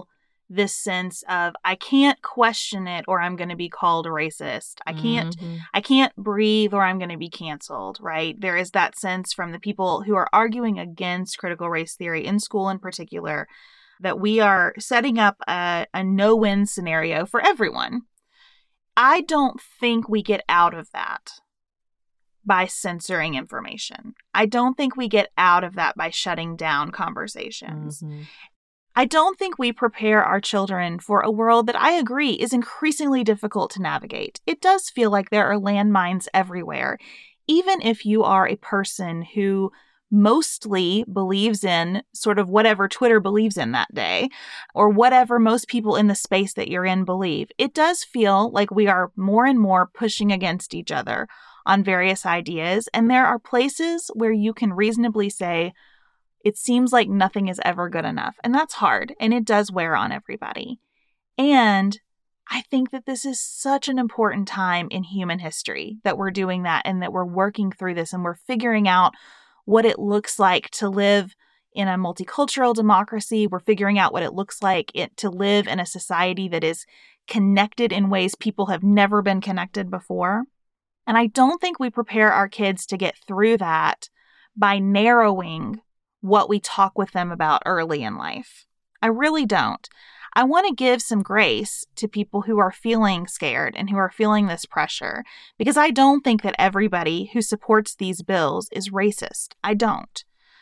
this sense of I can't question it or I'm going to be called racist. I can't Mm-hmm. I can't breathe or I'm going to be canceled, right? There is that sense from the people who are arguing against critical race theory in school in particular that we are setting up a, a no-win scenario for everyone. I don't think we get out of that by censoring information. I don't think we get out of that by shutting down conversations. Mm-hmm. I don't think we prepare our children for a world that I agree is increasingly difficult to navigate. It does feel like there are landmines everywhere, even if you are a person who mostly believes in sort of whatever Twitter believes in that day, or whatever most people in the space that you're in believe. It does feel like we are more and more pushing against each other on various ideas, and there are places where you can reasonably say, it seems like nothing is ever good enough. And that's hard, and it does wear on everybody. And I think that this is such an important time in human history that we're doing that and that we're working through this and we're figuring out what it looks like to live in a multicultural democracy. We're figuring out what it looks like it, to live in a society that is connected in ways people have never been connected before. And I don't think we prepare our kids to get through that by narrowing what we talk with them about early in life. I really don't. I want to give some grace to people who are feeling scared and who are feeling this pressure, because I don't think that everybody who supports these bills is racist. I don't.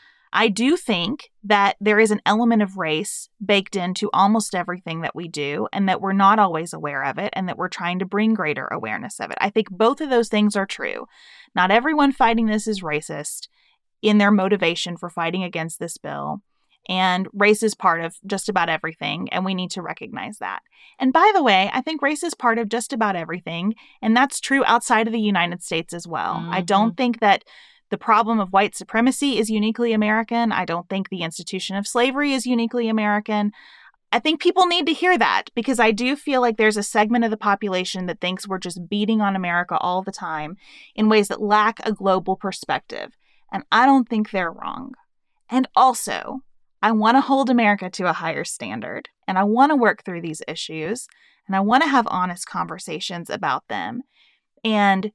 I do think that there is an element of race baked into almost everything that we do, and that we're not always aware of it, and that we're trying to bring greater awareness of it. I think both of those things are true. Not everyone fighting this is racist in their motivation for fighting against this bill. And race is part of just about everything, and we need to recognize that. And by the way, I think race is part of just about everything, and that's true outside of the United States as well. Mm-hmm. I don't think that the problem of white supremacy is uniquely American. I don't think the institution of slavery is uniquely American. I think people need to hear that, because I do feel like there's a segment of the population that thinks we're just beating on America all the time in ways that lack a global perspective. And I don't think they're wrong. And also, I want to hold America to a higher standard, and I want to work through these issues, and I want to have honest conversations about them. And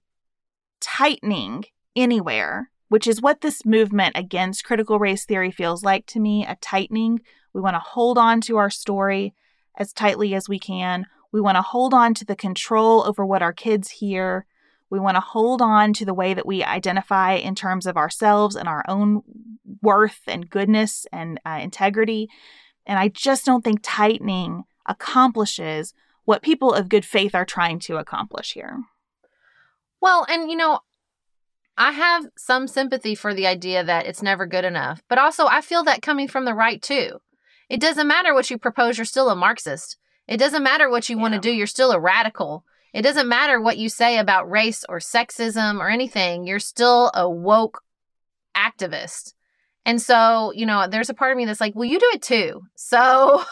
tightening anywhere, which is what this movement against critical race theory feels like to me, a tightening. We want to hold on to our story as tightly as we can. We want to hold on to the control over what our kids hear. We want to hold on to the way that we identify in terms of ourselves and our own worth and goodness and uh, integrity. And I just don't think tightening accomplishes what people of good faith are trying to accomplish here. Well, and you know, I have some sympathy for the idea that it's never good enough, but also I feel that coming from the right too. It doesn't matter what you propose, you're still a Marxist. It doesn't matter what you yeah. want to do, you're still a radical. It doesn't matter what you say about race or sexism or anything. You're still a woke activist. And so, you know, there's a part of me that's like, well, you do it too. So,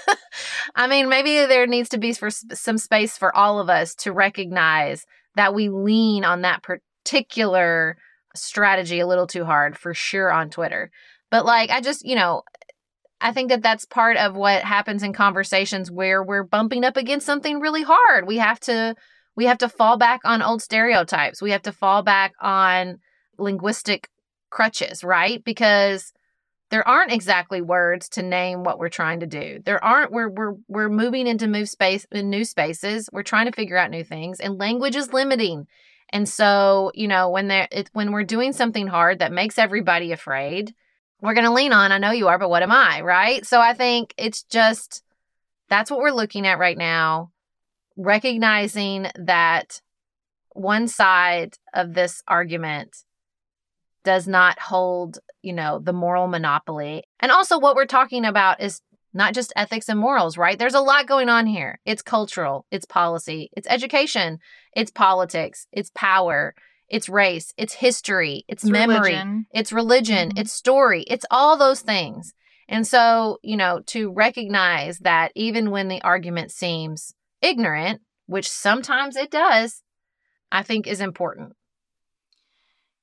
I mean, maybe there needs to be for some space for all of us to recognize that we lean on that particular strategy a little too hard, for sure, on Twitter. But like, I just, you know, I think that that's part of what happens in conversations where we're bumping up against something really hard. We have to we have to fall back on old stereotypes. We have to fall back on linguistic crutches, right? Because there aren't exactly words to name what we're trying to do. There aren't. We're we're we're moving into move space in new spaces. We're trying to figure out new things, and language is limiting. And so, you know, when there it, when we're doing something hard that makes everybody afraid, we're going to lean on, I know you are, but what am I, right? So I think it's just, that's what we're looking at right now, recognizing that one side of this argument does not hold, you know, the moral monopoly. And also what we're talking about is not just ethics and morals, right? There's a lot going on here. It's cultural, it's policy, it's education, it's politics, it's power, it's race, it's history, it's, it's memory, religion. it's religion, mm-hmm. it's story, it's all those things. And so, you know, to recognize that even when the argument seems ignorant, which sometimes it does, I think is important.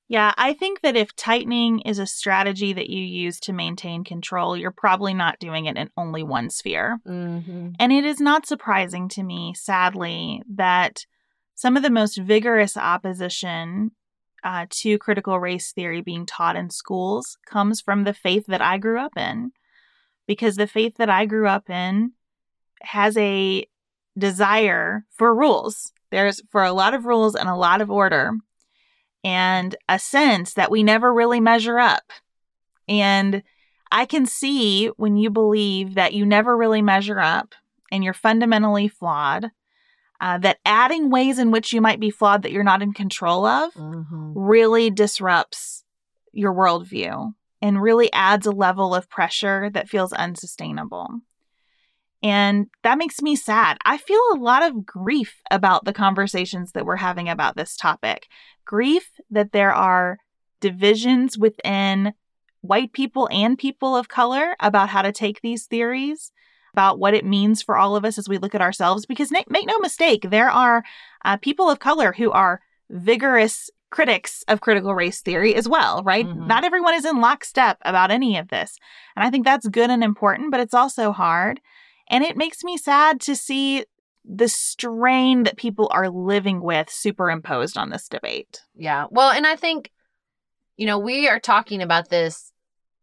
Yeah, I think that if tightening is a strategy that you use to maintain control, you're probably not doing it in only one sphere. Mm-hmm. And it is not surprising to me, sadly, that some of the most vigorous opposition uh, to critical race theory being taught in schools comes from the faith that I grew up in. Because the faith that I grew up in has a desire for rules. There's for a lot of rules and a lot of order, and a sense that we never really measure up. And I can see when you believe that you never really measure up and you're fundamentally flawed, uh, that adding ways in which you might be flawed that you're not in control of Mm-hmm. really disrupts your worldview and really adds a level of pressure that feels unsustainable. And that makes me sad. I feel a lot of grief about the conversations that we're having about this topic. Grief that there are divisions within white people and people of color about how to take these theories, about what it means for all of us as we look at ourselves. Because make, make no mistake, there are uh, people of color who are vigorous critics of critical race theory as well, right? Mm-hmm. Not everyone is in lockstep about any of this. And I think that's good and important, but it's also hard. And it makes me sad to see the strain that people are living with superimposed on this debate. Yeah. Well, and I think, you know, we are talking about this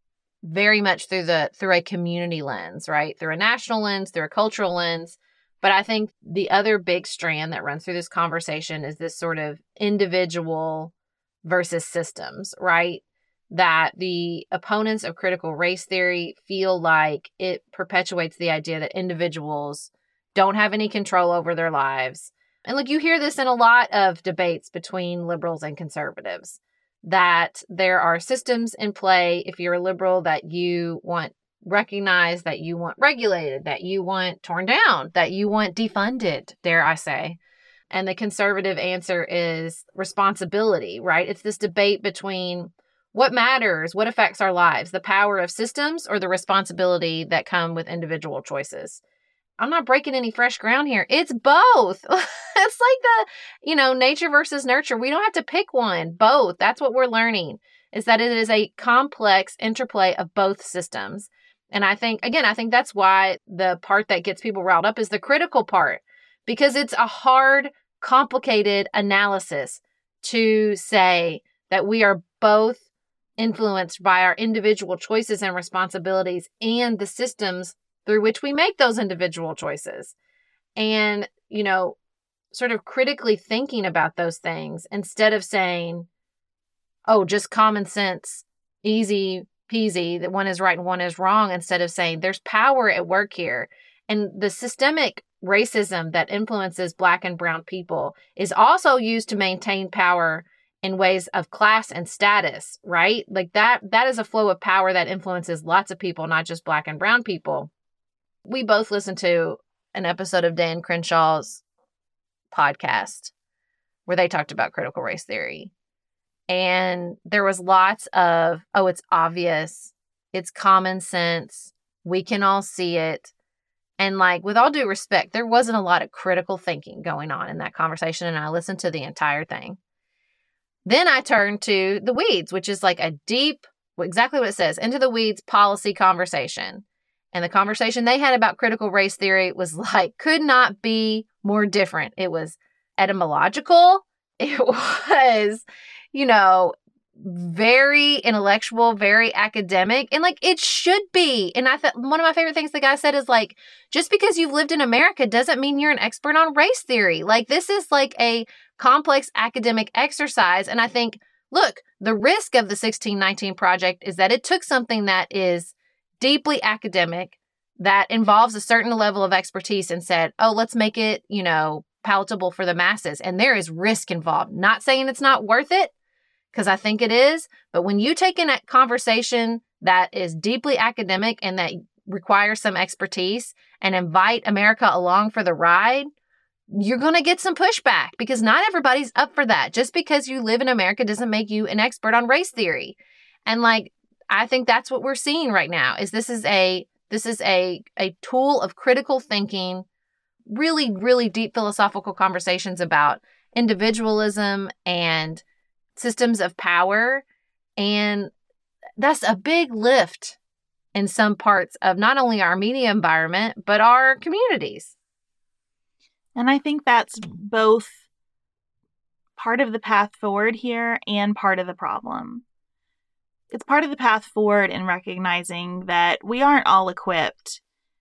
very much through the through a community lens, right? Through a national lens, through a cultural lens. But I think the other big strand that runs through this conversation is this sort of individual versus systems, right? That the opponents of critical race theory feel like it perpetuates the idea that individuals don't have any control over their lives. And look, you hear this in a lot of debates between liberals and conservatives, that there are systems in play if you're a liberal that you want recognized, that you want regulated, that you want torn down, that you want defunded, dare I say. And the conservative answer is responsibility, right? It's this debate between what matters, what affects our lives, the power of systems or the responsibility that come with individual choices. I'm not breaking any fresh ground here. It's both. It's like the, you know, nature versus nurture. We don't have to pick one. Both. That's what we're learning, is that it is a complex interplay of both systems. And I think, again, I think that's why the part that gets people riled up is the critical part, because it's a hard, complicated analysis to say that we are both influenced by our individual choices and responsibilities and the systems through which we make those individual choices. And, you know, sort of critically thinking about those things instead of saying, oh, just common sense, easy peasy, that one is right and one is wrong, instead of saying there's power at work here. And the systemic racism that influences Black and brown people is also used to maintain power in ways of class and status, right? Like that, that is a flow of power that influences lots of people, not just Black and brown people. We both listened to an episode of Dan Crenshaw's podcast where they talked about critical race theory. And there was lots of, oh, it's obvious, it's common sense, we can all see it. And like, with all due respect, there wasn't a lot of critical thinking going on in that conversation. And I listened to the entire thing. Then I turned to the weeds, which is like a deep, exactly what it says, into the weeds policy conversation. And the conversation they had about critical race theory was like, could not be more different. It was etymological. It was, you know, very intellectual, very academic, and like it should be. And I thought one of my favorite things the guy said is like, just because you've lived in America doesn't mean you're an expert on race theory. Like this is like a complex academic exercise. And I think, look, the risk of the sixteen nineteen Project is that it took something that is deeply academic, that involves a certain level of expertise, and said, oh, let's make it, you know, palatable for the masses. And there is risk involved. Not saying it's not worth it, because I think it is. But when you take in a conversation that is deeply academic and that requires some expertise and invite America along for the ride, you're going to get some pushback, because not everybody's up for that. Just because you live in America doesn't make you an expert on race theory. And like, I think that's what we're seeing right now, is this is a this is a a tool of critical thinking, really, really deep philosophical conversations about individualism and systems of power. And that's a big lift in some parts of not only our media environment, but our communities. And I think that's both part of the path forward here and part of the problem. It's part of the path forward in recognizing that we aren't all equipped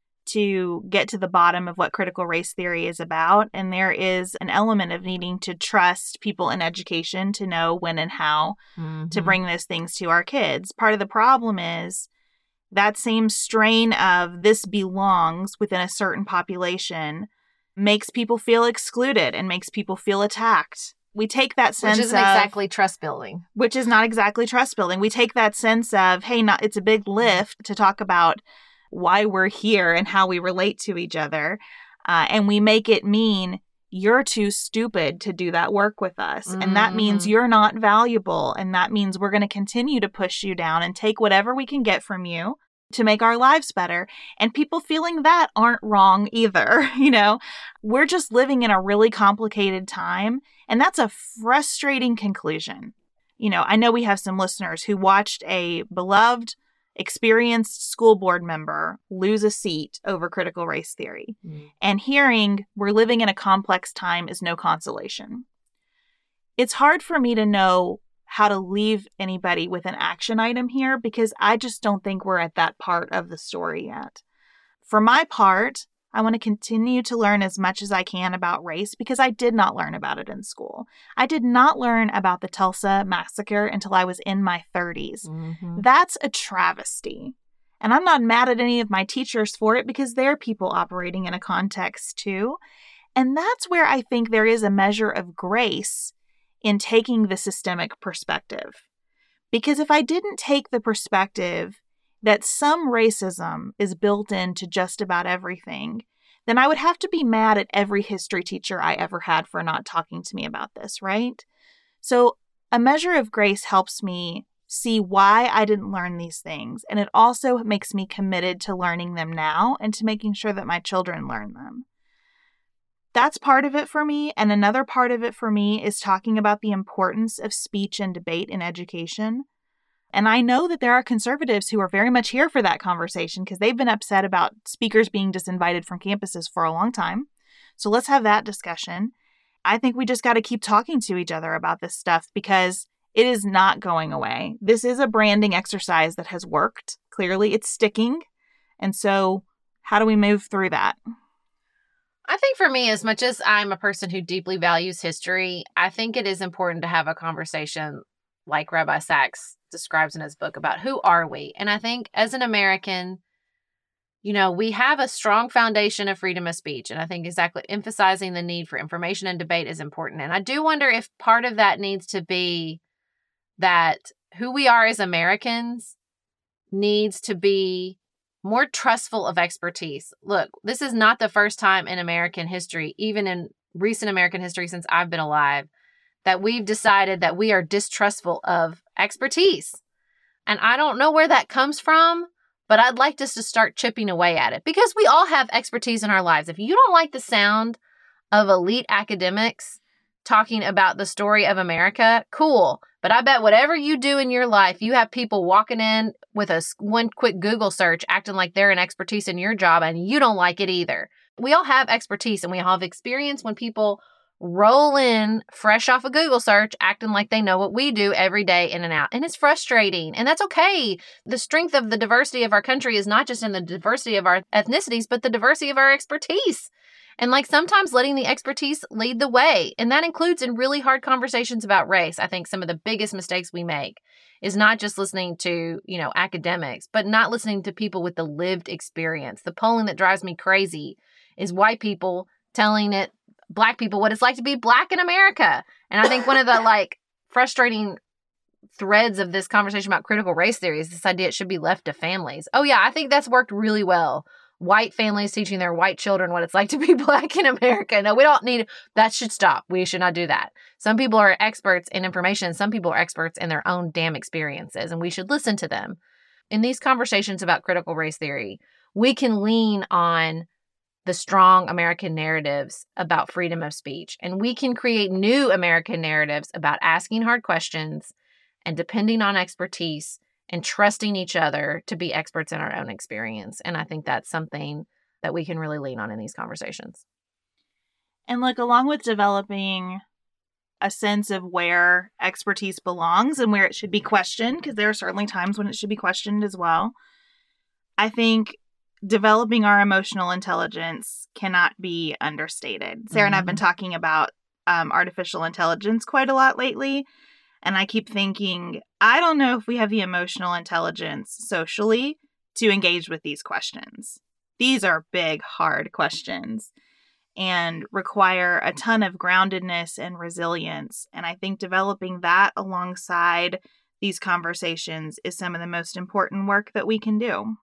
to get to the bottom of what critical race theory is about. And there is an element of needing to trust people in education to know when and how mm-hmm. to bring those things to our kids. Part of the problem is that same strain of this belongs within a certain population makes people feel excluded and makes people feel attacked. We take that sense of... Which isn't of, exactly trust building. Which is not exactly trust building. We take that sense of, hey, not, it's a big lift to talk about why we're here and how we relate to each other. Uh, and we make it mean you're too stupid to do that work with us. Mm-hmm. And that means you're not valuable. And that means we're going to continue to push you down and take whatever we can get from you to make our lives better. And people feeling that aren't wrong either. You know, we're just living in a really complicated time. And that's a frustrating conclusion. You know, I know we have some listeners who watched a beloved, experienced school board member lose a seat over critical race theory. Mm. And hearing we're living in a complex time is no consolation. It's hard for me to know how to leave anybody with an action item here because I just don't think we're at that part of the story yet. For my part, I want to continue to learn as much as I can about race because I did not learn about it in school. I did not learn about the Tulsa massacre until I was in my thirties. Mm-hmm. That's a travesty. And I'm not mad at any of my teachers for it because they're people operating in a context too. And that's where I think there is a measure of grace in taking the systemic perspective. Because if I didn't take the perspective that some racism is built into just about everything, then I would have to be mad at every history teacher I ever had for not talking to me about this, right? So a measure of grace helps me see why I didn't learn these things. And it also makes me committed to learning them now and to making sure that my children learn them. That's part of it for me. And another part of it for me is talking about the importance of speech and debate in education. And I know that there are conservatives who are very much here for that conversation because they've been upset about speakers being disinvited from campuses for a long time. So let's have that discussion. I think we just got to keep talking to each other about this stuff because it is not going away. This is a branding exercise that has worked. Clearly, it's sticking. And so how do we move through that? I think for me, as much as I'm a person who deeply values history, I think it is important to have a conversation like Rabbi Sacks describes in his book about who are we? And I think as an American, you know, we have a strong foundation of freedom of speech. And I think exactly emphasizing the need for information and debate is important. And I do wonder if part of that needs to be that who we are as Americans needs to be more trustful of expertise. Look, this is not the first time in American history, even in recent American history since I've been alive, that we've decided that we are distrustful of expertise. And I don't know where that comes from, but I'd like us to start chipping away at it because we all have expertise in our lives. If you don't like the sound of elite academics talking about the story of America, cool. But I bet whatever you do in your life, you have people walking in with a one quick Google search acting like they're an expertise in your job and you don't like it either. We all have expertise and we all have experience when people roll in fresh off a Google search, acting like they know what we do every day in and out. And it's frustrating. And that's okay. The strength of the diversity of our country is not just in the diversity of our ethnicities, but the diversity of our expertise. And like sometimes letting the expertise lead the way. And that includes in really hard conversations about race. I think some of the biggest mistakes we make is not just listening to, you know, academics, but not listening to people with the lived experience. The polling that drives me crazy is white people telling it Black people what it's like to be Black in America. And I think one of the like frustrating threads of this conversation about critical race theory is this idea it should be left to families. Oh yeah, I think that's worked really well. White families teaching their white children what it's like to be Black in America. No, we don't need, that should stop. We should not do that. Some people are experts in information. Some people are experts in their own damn experiences, and we should listen to them. In these conversations about critical race theory, we can lean on the strong American narratives about freedom of speech. And we can create new American narratives about asking hard questions and depending on expertise and trusting each other to be experts in our own experience. And I think that's something that we can really lean on in these conversations. And look, along with developing a sense of where expertise belongs and where it should be questioned, because there are certainly times when it should be questioned as well, I think developing our emotional intelligence cannot be understated. Sarah mm-hmm. and I have been talking about um, artificial intelligence quite a lot lately. And I keep thinking, I don't know if we have the emotional intelligence socially to engage with these questions. These are big, hard questions and require a ton of groundedness and resilience. And I think developing that alongside these conversations is some of the most important work that we can do.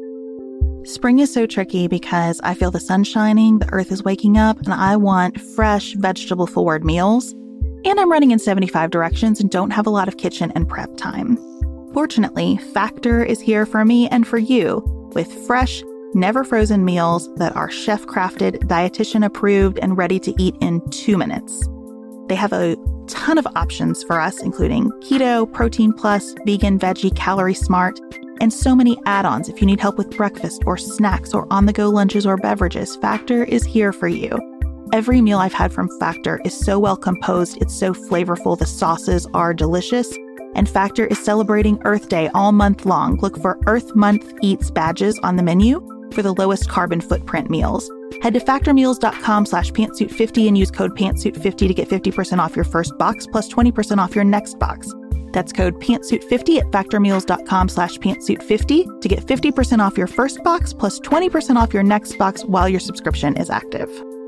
Spring is so tricky because I feel the sun shining, the earth is waking up, and I want fresh, vegetable-forward meals. And I'm running in seventy-five directions and don't have a lot of kitchen and prep time. Fortunately, Factor is here for me and for you with fresh, never frozen meals that are chef-crafted, dietitian-approved, and ready to eat in two minutes. They have a ton of options for us, including keto, protein plus, vegan, veggie, calorie smart, and so many add-ons if you need help with breakfast or snacks or on-the-go lunches or beverages. Factor is here for you. Every meal I've had from Factor is so well composed, it's so flavorful, the sauces are delicious, and Factor is celebrating Earth Day all month long. Look for Earth Month Eats badges on the menu for the lowest carbon footprint meals. Head to factormeals.com slash pantsuit50 and use code pantsuit fifty to get fifty percent off your first box plus twenty percent off your next box. That's code pantsuit fifty at factormeals.com slash pantsuit50 to get fifty percent off your first box plus twenty percent off your next box while your subscription is active.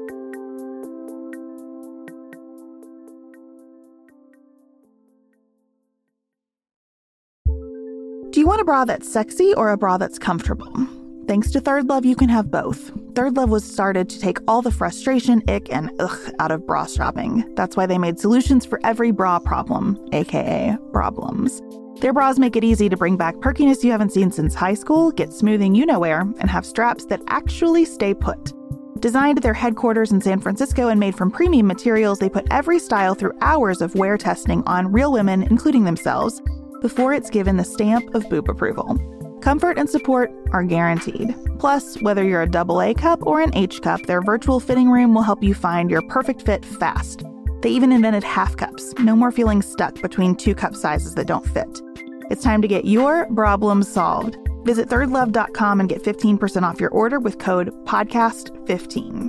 Do you want a bra that's sexy or a bra that's comfortable? Thanks to Third Love, you can have both. Third Love was started to take all the frustration, ick, and ugh out of bra shopping. That's why they made solutions for every bra problem, aka problems. Their bras make it easy to bring back perkiness you haven't seen since high school, get smoothing you-know-where, and have straps that actually stay put. Designed at their headquarters in San Francisco and made from premium materials, they put every style through hours of wear testing on real women, including themselves, before it's given the stamp of boob approval. Comfort and support are guaranteed. Plus, whether you're a double A cup or an H cup, their virtual fitting room will help you find your perfect fit fast. They even invented half cups. No more feeling stuck between two cup sizes that don't fit. It's time to get your problems solved. Visit third love dot com and get fifteen percent off your order with code podcast fifteen.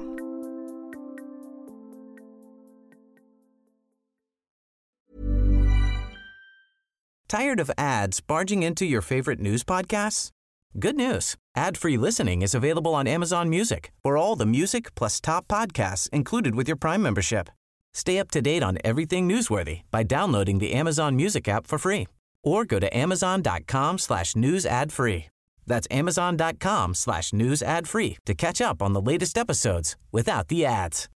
Tired of ads barging into your favorite news podcasts? Good news. Ad-free listening is available on Amazon Music for all the music plus top podcasts included with your Prime membership. Stay up to date on everything newsworthy by downloading the Amazon Music app for free or go to amazon.com slash news ad free. That's amazon.com slash news ad free to catch up on the latest episodes without the ads.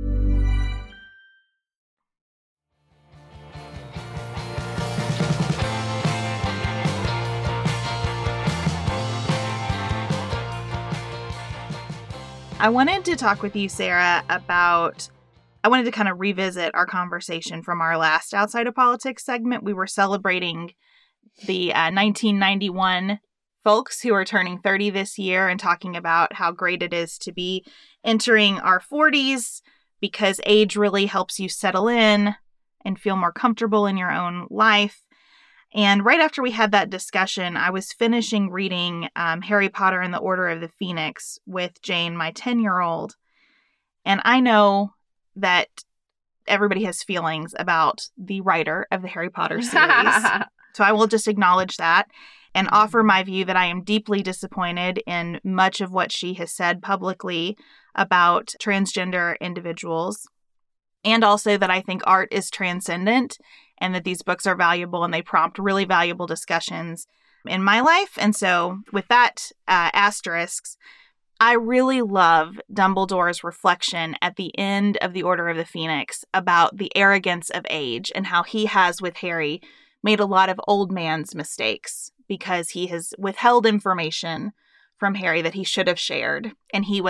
I wanted to talk with you, Sarah, about, I wanted to kind of revisit our conversation from our last Outside of Politics segment. We were celebrating the uh, nineteen ninety-one folks who are turning thirty this year and talking about how great it is to be entering our forties because age really helps you settle in and feel more comfortable in your own life. And right after we had that discussion, I was finishing reading um, Harry Potter and the Order of the Phoenix with Jane, my ten-year-old. And I know that everybody has feelings about the writer of the Harry Potter series. So I will just acknowledge that and offer my view that I am deeply disappointed in much of what she has said publicly about transgender individuals. And also that I think art is transcendent and that these books are valuable and they prompt really valuable discussions in my life. And so with that uh, asterisks, I really love Dumbledore's reflection at the end of the Order of the Phoenix about the arrogance of age and how he has, with Harry, made a lot of old man's mistakes because he has withheld information from Harry that he should have shared. And he was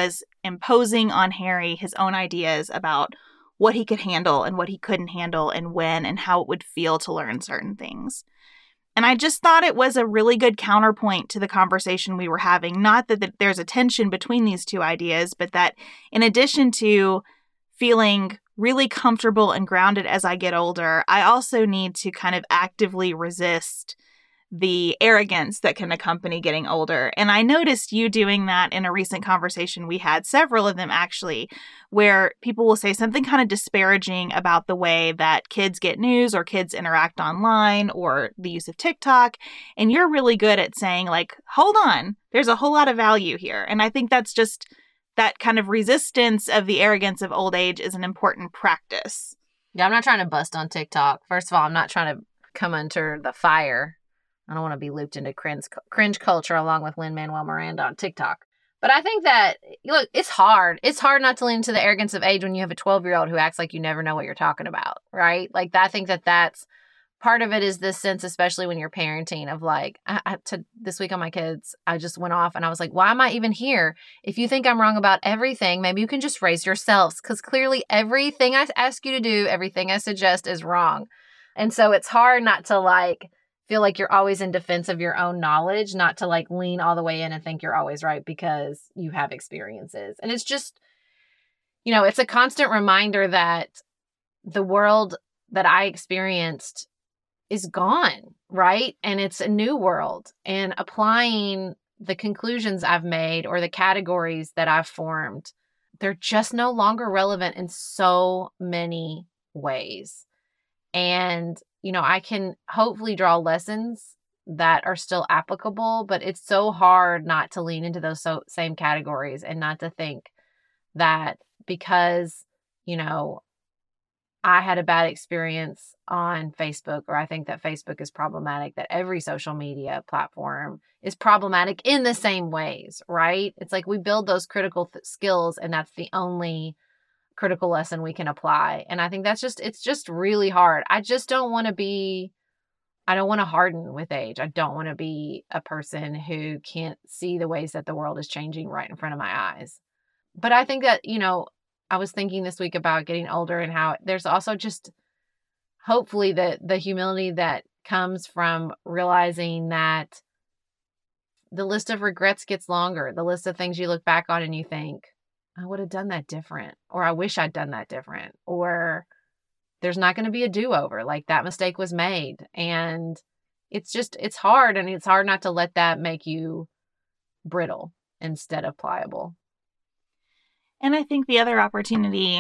imposing on Harry his own ideas about what he could handle and what he couldn't handle and when and how it would feel to learn certain things. And I just thought it was a really good counterpoint to the conversation we were having. Not that there's a tension between these two ideas, but that in addition to feeling really comfortable and grounded as I get older, I also need to kind of actively resist the arrogance that can accompany getting older. And I noticed you doing that in a recent conversation we had, several of them actually, where people will say something kind of disparaging about the way that kids get news or kids interact online or the use of TikTok. And you're really good at saying, like, hold on, there's a whole lot of value here. And I think that's just that kind of resistance of the arrogance of old age is an important practice. Yeah, I'm not trying to bust on TikTok. First of all, I'm not trying to come under the fire. I don't want to be looped into cringe, cringe culture along with Lin-Manuel Miranda on TikTok. But I think that, look, it's hard. It's hard not to lean into the arrogance of age when you have a twelve-year-old who acts like you never know what you're talking about, right? Like, I think that that's part of it is this sense, especially when you're parenting, of like, I, I, to, this week on my kids, I just went off and I was like, why am I even here? If you think I'm wrong about everything, maybe you can just raise yourselves, because clearly everything I ask you to do, everything I suggest is wrong. And so it's hard not to like feel like you're always in defense of your own knowledge, not to like lean all the way in and think you're always right because you have experiences. And it's just, you know, it's a constant reminder that the world that I experienced is gone, right? And it's a new world. And applying the conclusions I've made or the categories that I've formed, they're just no longer relevant in so many ways. And you know, I can hopefully draw lessons that are still applicable, but it's so hard not to lean into those so, same categories and not to think that because, you know, I had a bad experience on Facebook, or I think that Facebook is problematic, that every social media platform is problematic in the same ways, right? It's like we build those critical th- skills and that's the only critical lesson we can apply. And I think that's just, it's just really hard. I just don't want to be, I don't want to harden with age. I don't want to be a person who can't see the ways that the world is changing right in front of my eyes. But I think that, you know, I was thinking this week about getting older and how there's also just hopefully the, the humility that comes from realizing that the list of regrets gets longer. The list of things you look back on and you think, I would have done that different, or I wish I'd done that different, or there's not going to be a do-over. Like that mistake was made. And it's just, it's hard. And it's hard not to let that make you brittle instead of pliable. And I think the other opportunity,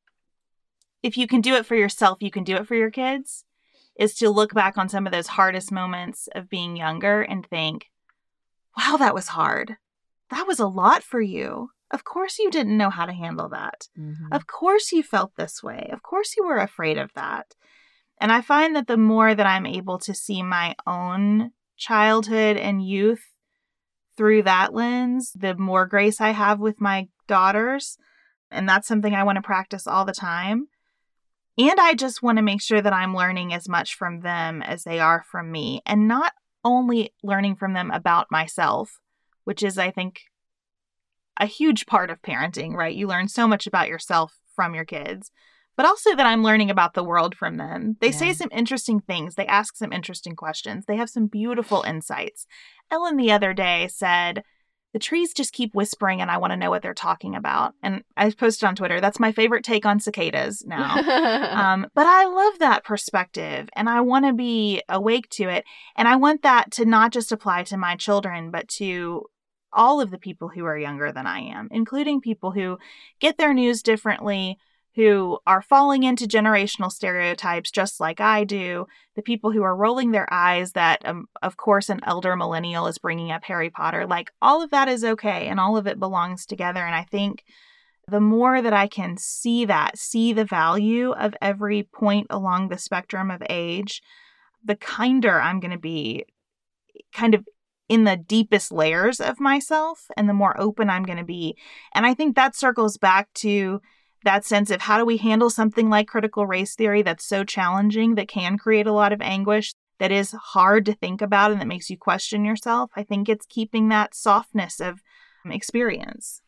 if you can do it for yourself, you can do it for your kids, is to look back on some of those hardest moments of being younger and think, wow, that was hard. That was a lot for you. Of course you didn't know how to handle that. Mm-hmm. Of course you felt this way. Of course you were afraid of that. And I find that the more that I'm able to see my own childhood and youth through that lens, the more grace I have with my daughters. And that's something I want to practice all the time. And I just want to make sure that I'm learning as much from them as they are from me. And not only learning from them about myself, which is, I think, a huge part of parenting, right? You learn so much about yourself from your kids, but also that I'm learning about the world from them. They yeah. say some interesting things. They ask some interesting questions. They have some beautiful insights. Ellen the other day said, the trees just keep whispering and I want to know what they're talking about. And I posted on Twitter, that's my favorite take on cicadas now. um, but I love that perspective and I want to be awake to it. And I want that to not just apply to my children, but to all of the people who are younger than I am, including people who get their news differently, who are falling into generational stereotypes just like I do, the people who are rolling their eyes that, um, of course, an elder millennial is bringing up Harry Potter. Like, all of that is okay, and all of it belongs together. And I think the more that I can see that, see the value of every point along the spectrum of age, the kinder I'm going to be kind of in the deepest layers of myself and the more open I'm going to be. And I think that circles back to that sense of how do we handle something like critical race theory that's so challenging, that can create a lot of anguish, that is hard to think about and that makes you question yourself. I think it's keeping that softness of experience.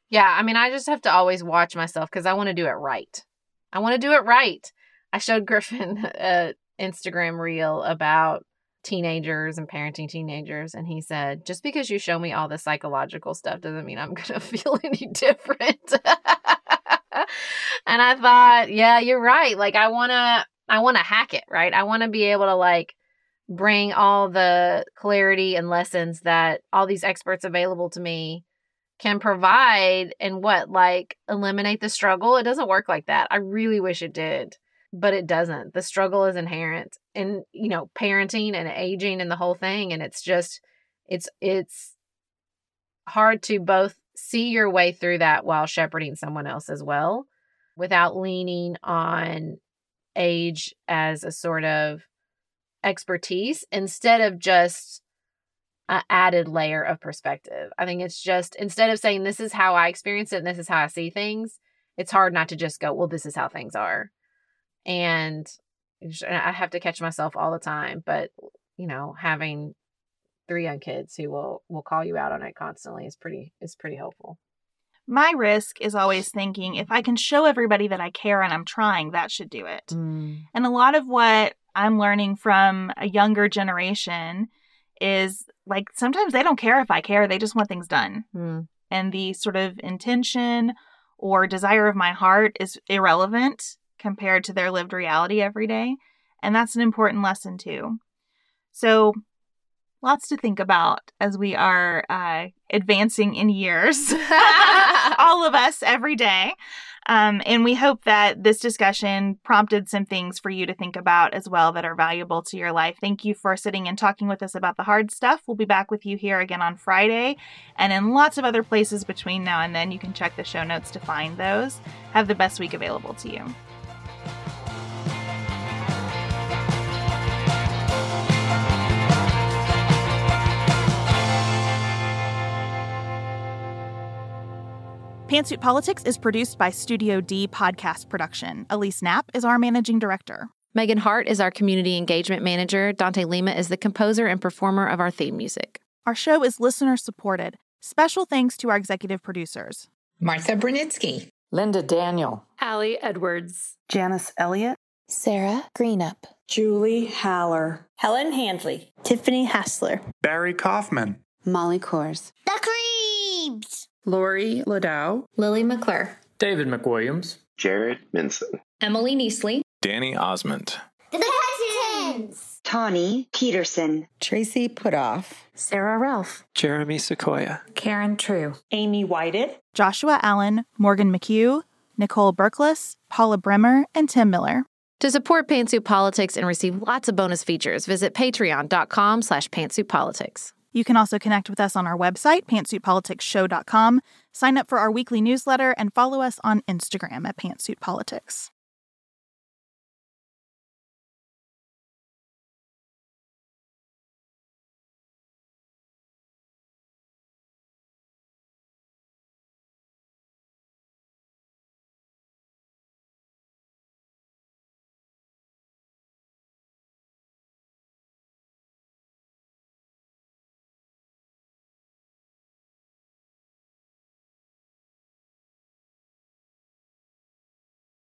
Yeah, I mean, I just have to always watch myself because I want to do it right. I want to do it right. I showed Griffin an Instagram reel about teenagers and parenting teenagers, and he said, just because you show me all the psychological stuff doesn't mean I'm going to feel any different. And I thought, yeah, you're right. Like, I want to, I want to hack it, right? I want to be able to, like, bring all the clarity and lessons that all these experts available to me can provide and what, like, eliminate the struggle. It doesn't work like that. I really wish it did, but it doesn't. The struggle is inherent in, you know, parenting and aging and the whole thing. And it's just, it's, it's hard to both see your way through that while shepherding someone else as well, without leaning on age as a sort of expertise instead of just an added layer of perspective. I think it's just, instead of saying this is how I experience it and this is how I see things, it's hard not to just go, well, this is how things are. And I have to catch myself all the time, but, you know, having three young kids who will, will call you out on it constantly is pretty, is pretty helpful. My risk is always thinking, if I can show everybody that I care and I'm trying, that should do it. Mm. And a lot of what I'm learning from a younger generation is, like, sometimes they don't care if I care. They just want things done. Mm. And the sort of intention or desire of my heart is irrelevant compared to their lived reality every day. And that's an important lesson too. So lots to think about as we are uh, advancing in years, all of us every day. Um, and we hope that this discussion prompted some things for you to think about as well that are valuable to your life. Thank you for sitting and talking with us about the hard stuff. We'll be back with you here again on Friday and in lots of other places between now and then. You can check the show notes to find those. Have the best week available to you. Pantsuit Politics is produced by Studio D Podcast Production. Elise Knapp is our managing director. Megan Hart is our community engagement manager. Dante Lima is the composer and performer of our theme music. Our show is listener supported. Special thanks to our executive producers: Martha Brunitsky, Linda Daniel, Allie Edwards, Janice Elliott, Sarah Greenup, Julie Haller, Helen Handley, Tiffany Hassler, Barry Kaufman, Molly Kors, The Creeps, Lori Ladow, Lily McClure, David McWilliams, Jared Minson, Emily Neasley, Danny Osmond, The Hutchins, Tawny Peterson, Tracy Putoff, Sarah Ralph, Jeremy Sequoia, Karen True, Amy Whited, Joshua Allen, Morgan McHugh, Nicole Berkless, Paula Bremer, and Tim Miller. To support Pantsuit Politics and receive lots of bonus features, visit patreon.com slash pantsuitpolitics. You can also connect with us on our website, pantsuit politics show dot com, sign up for our weekly newsletter, and follow us on Instagram at Pantsuit Politics.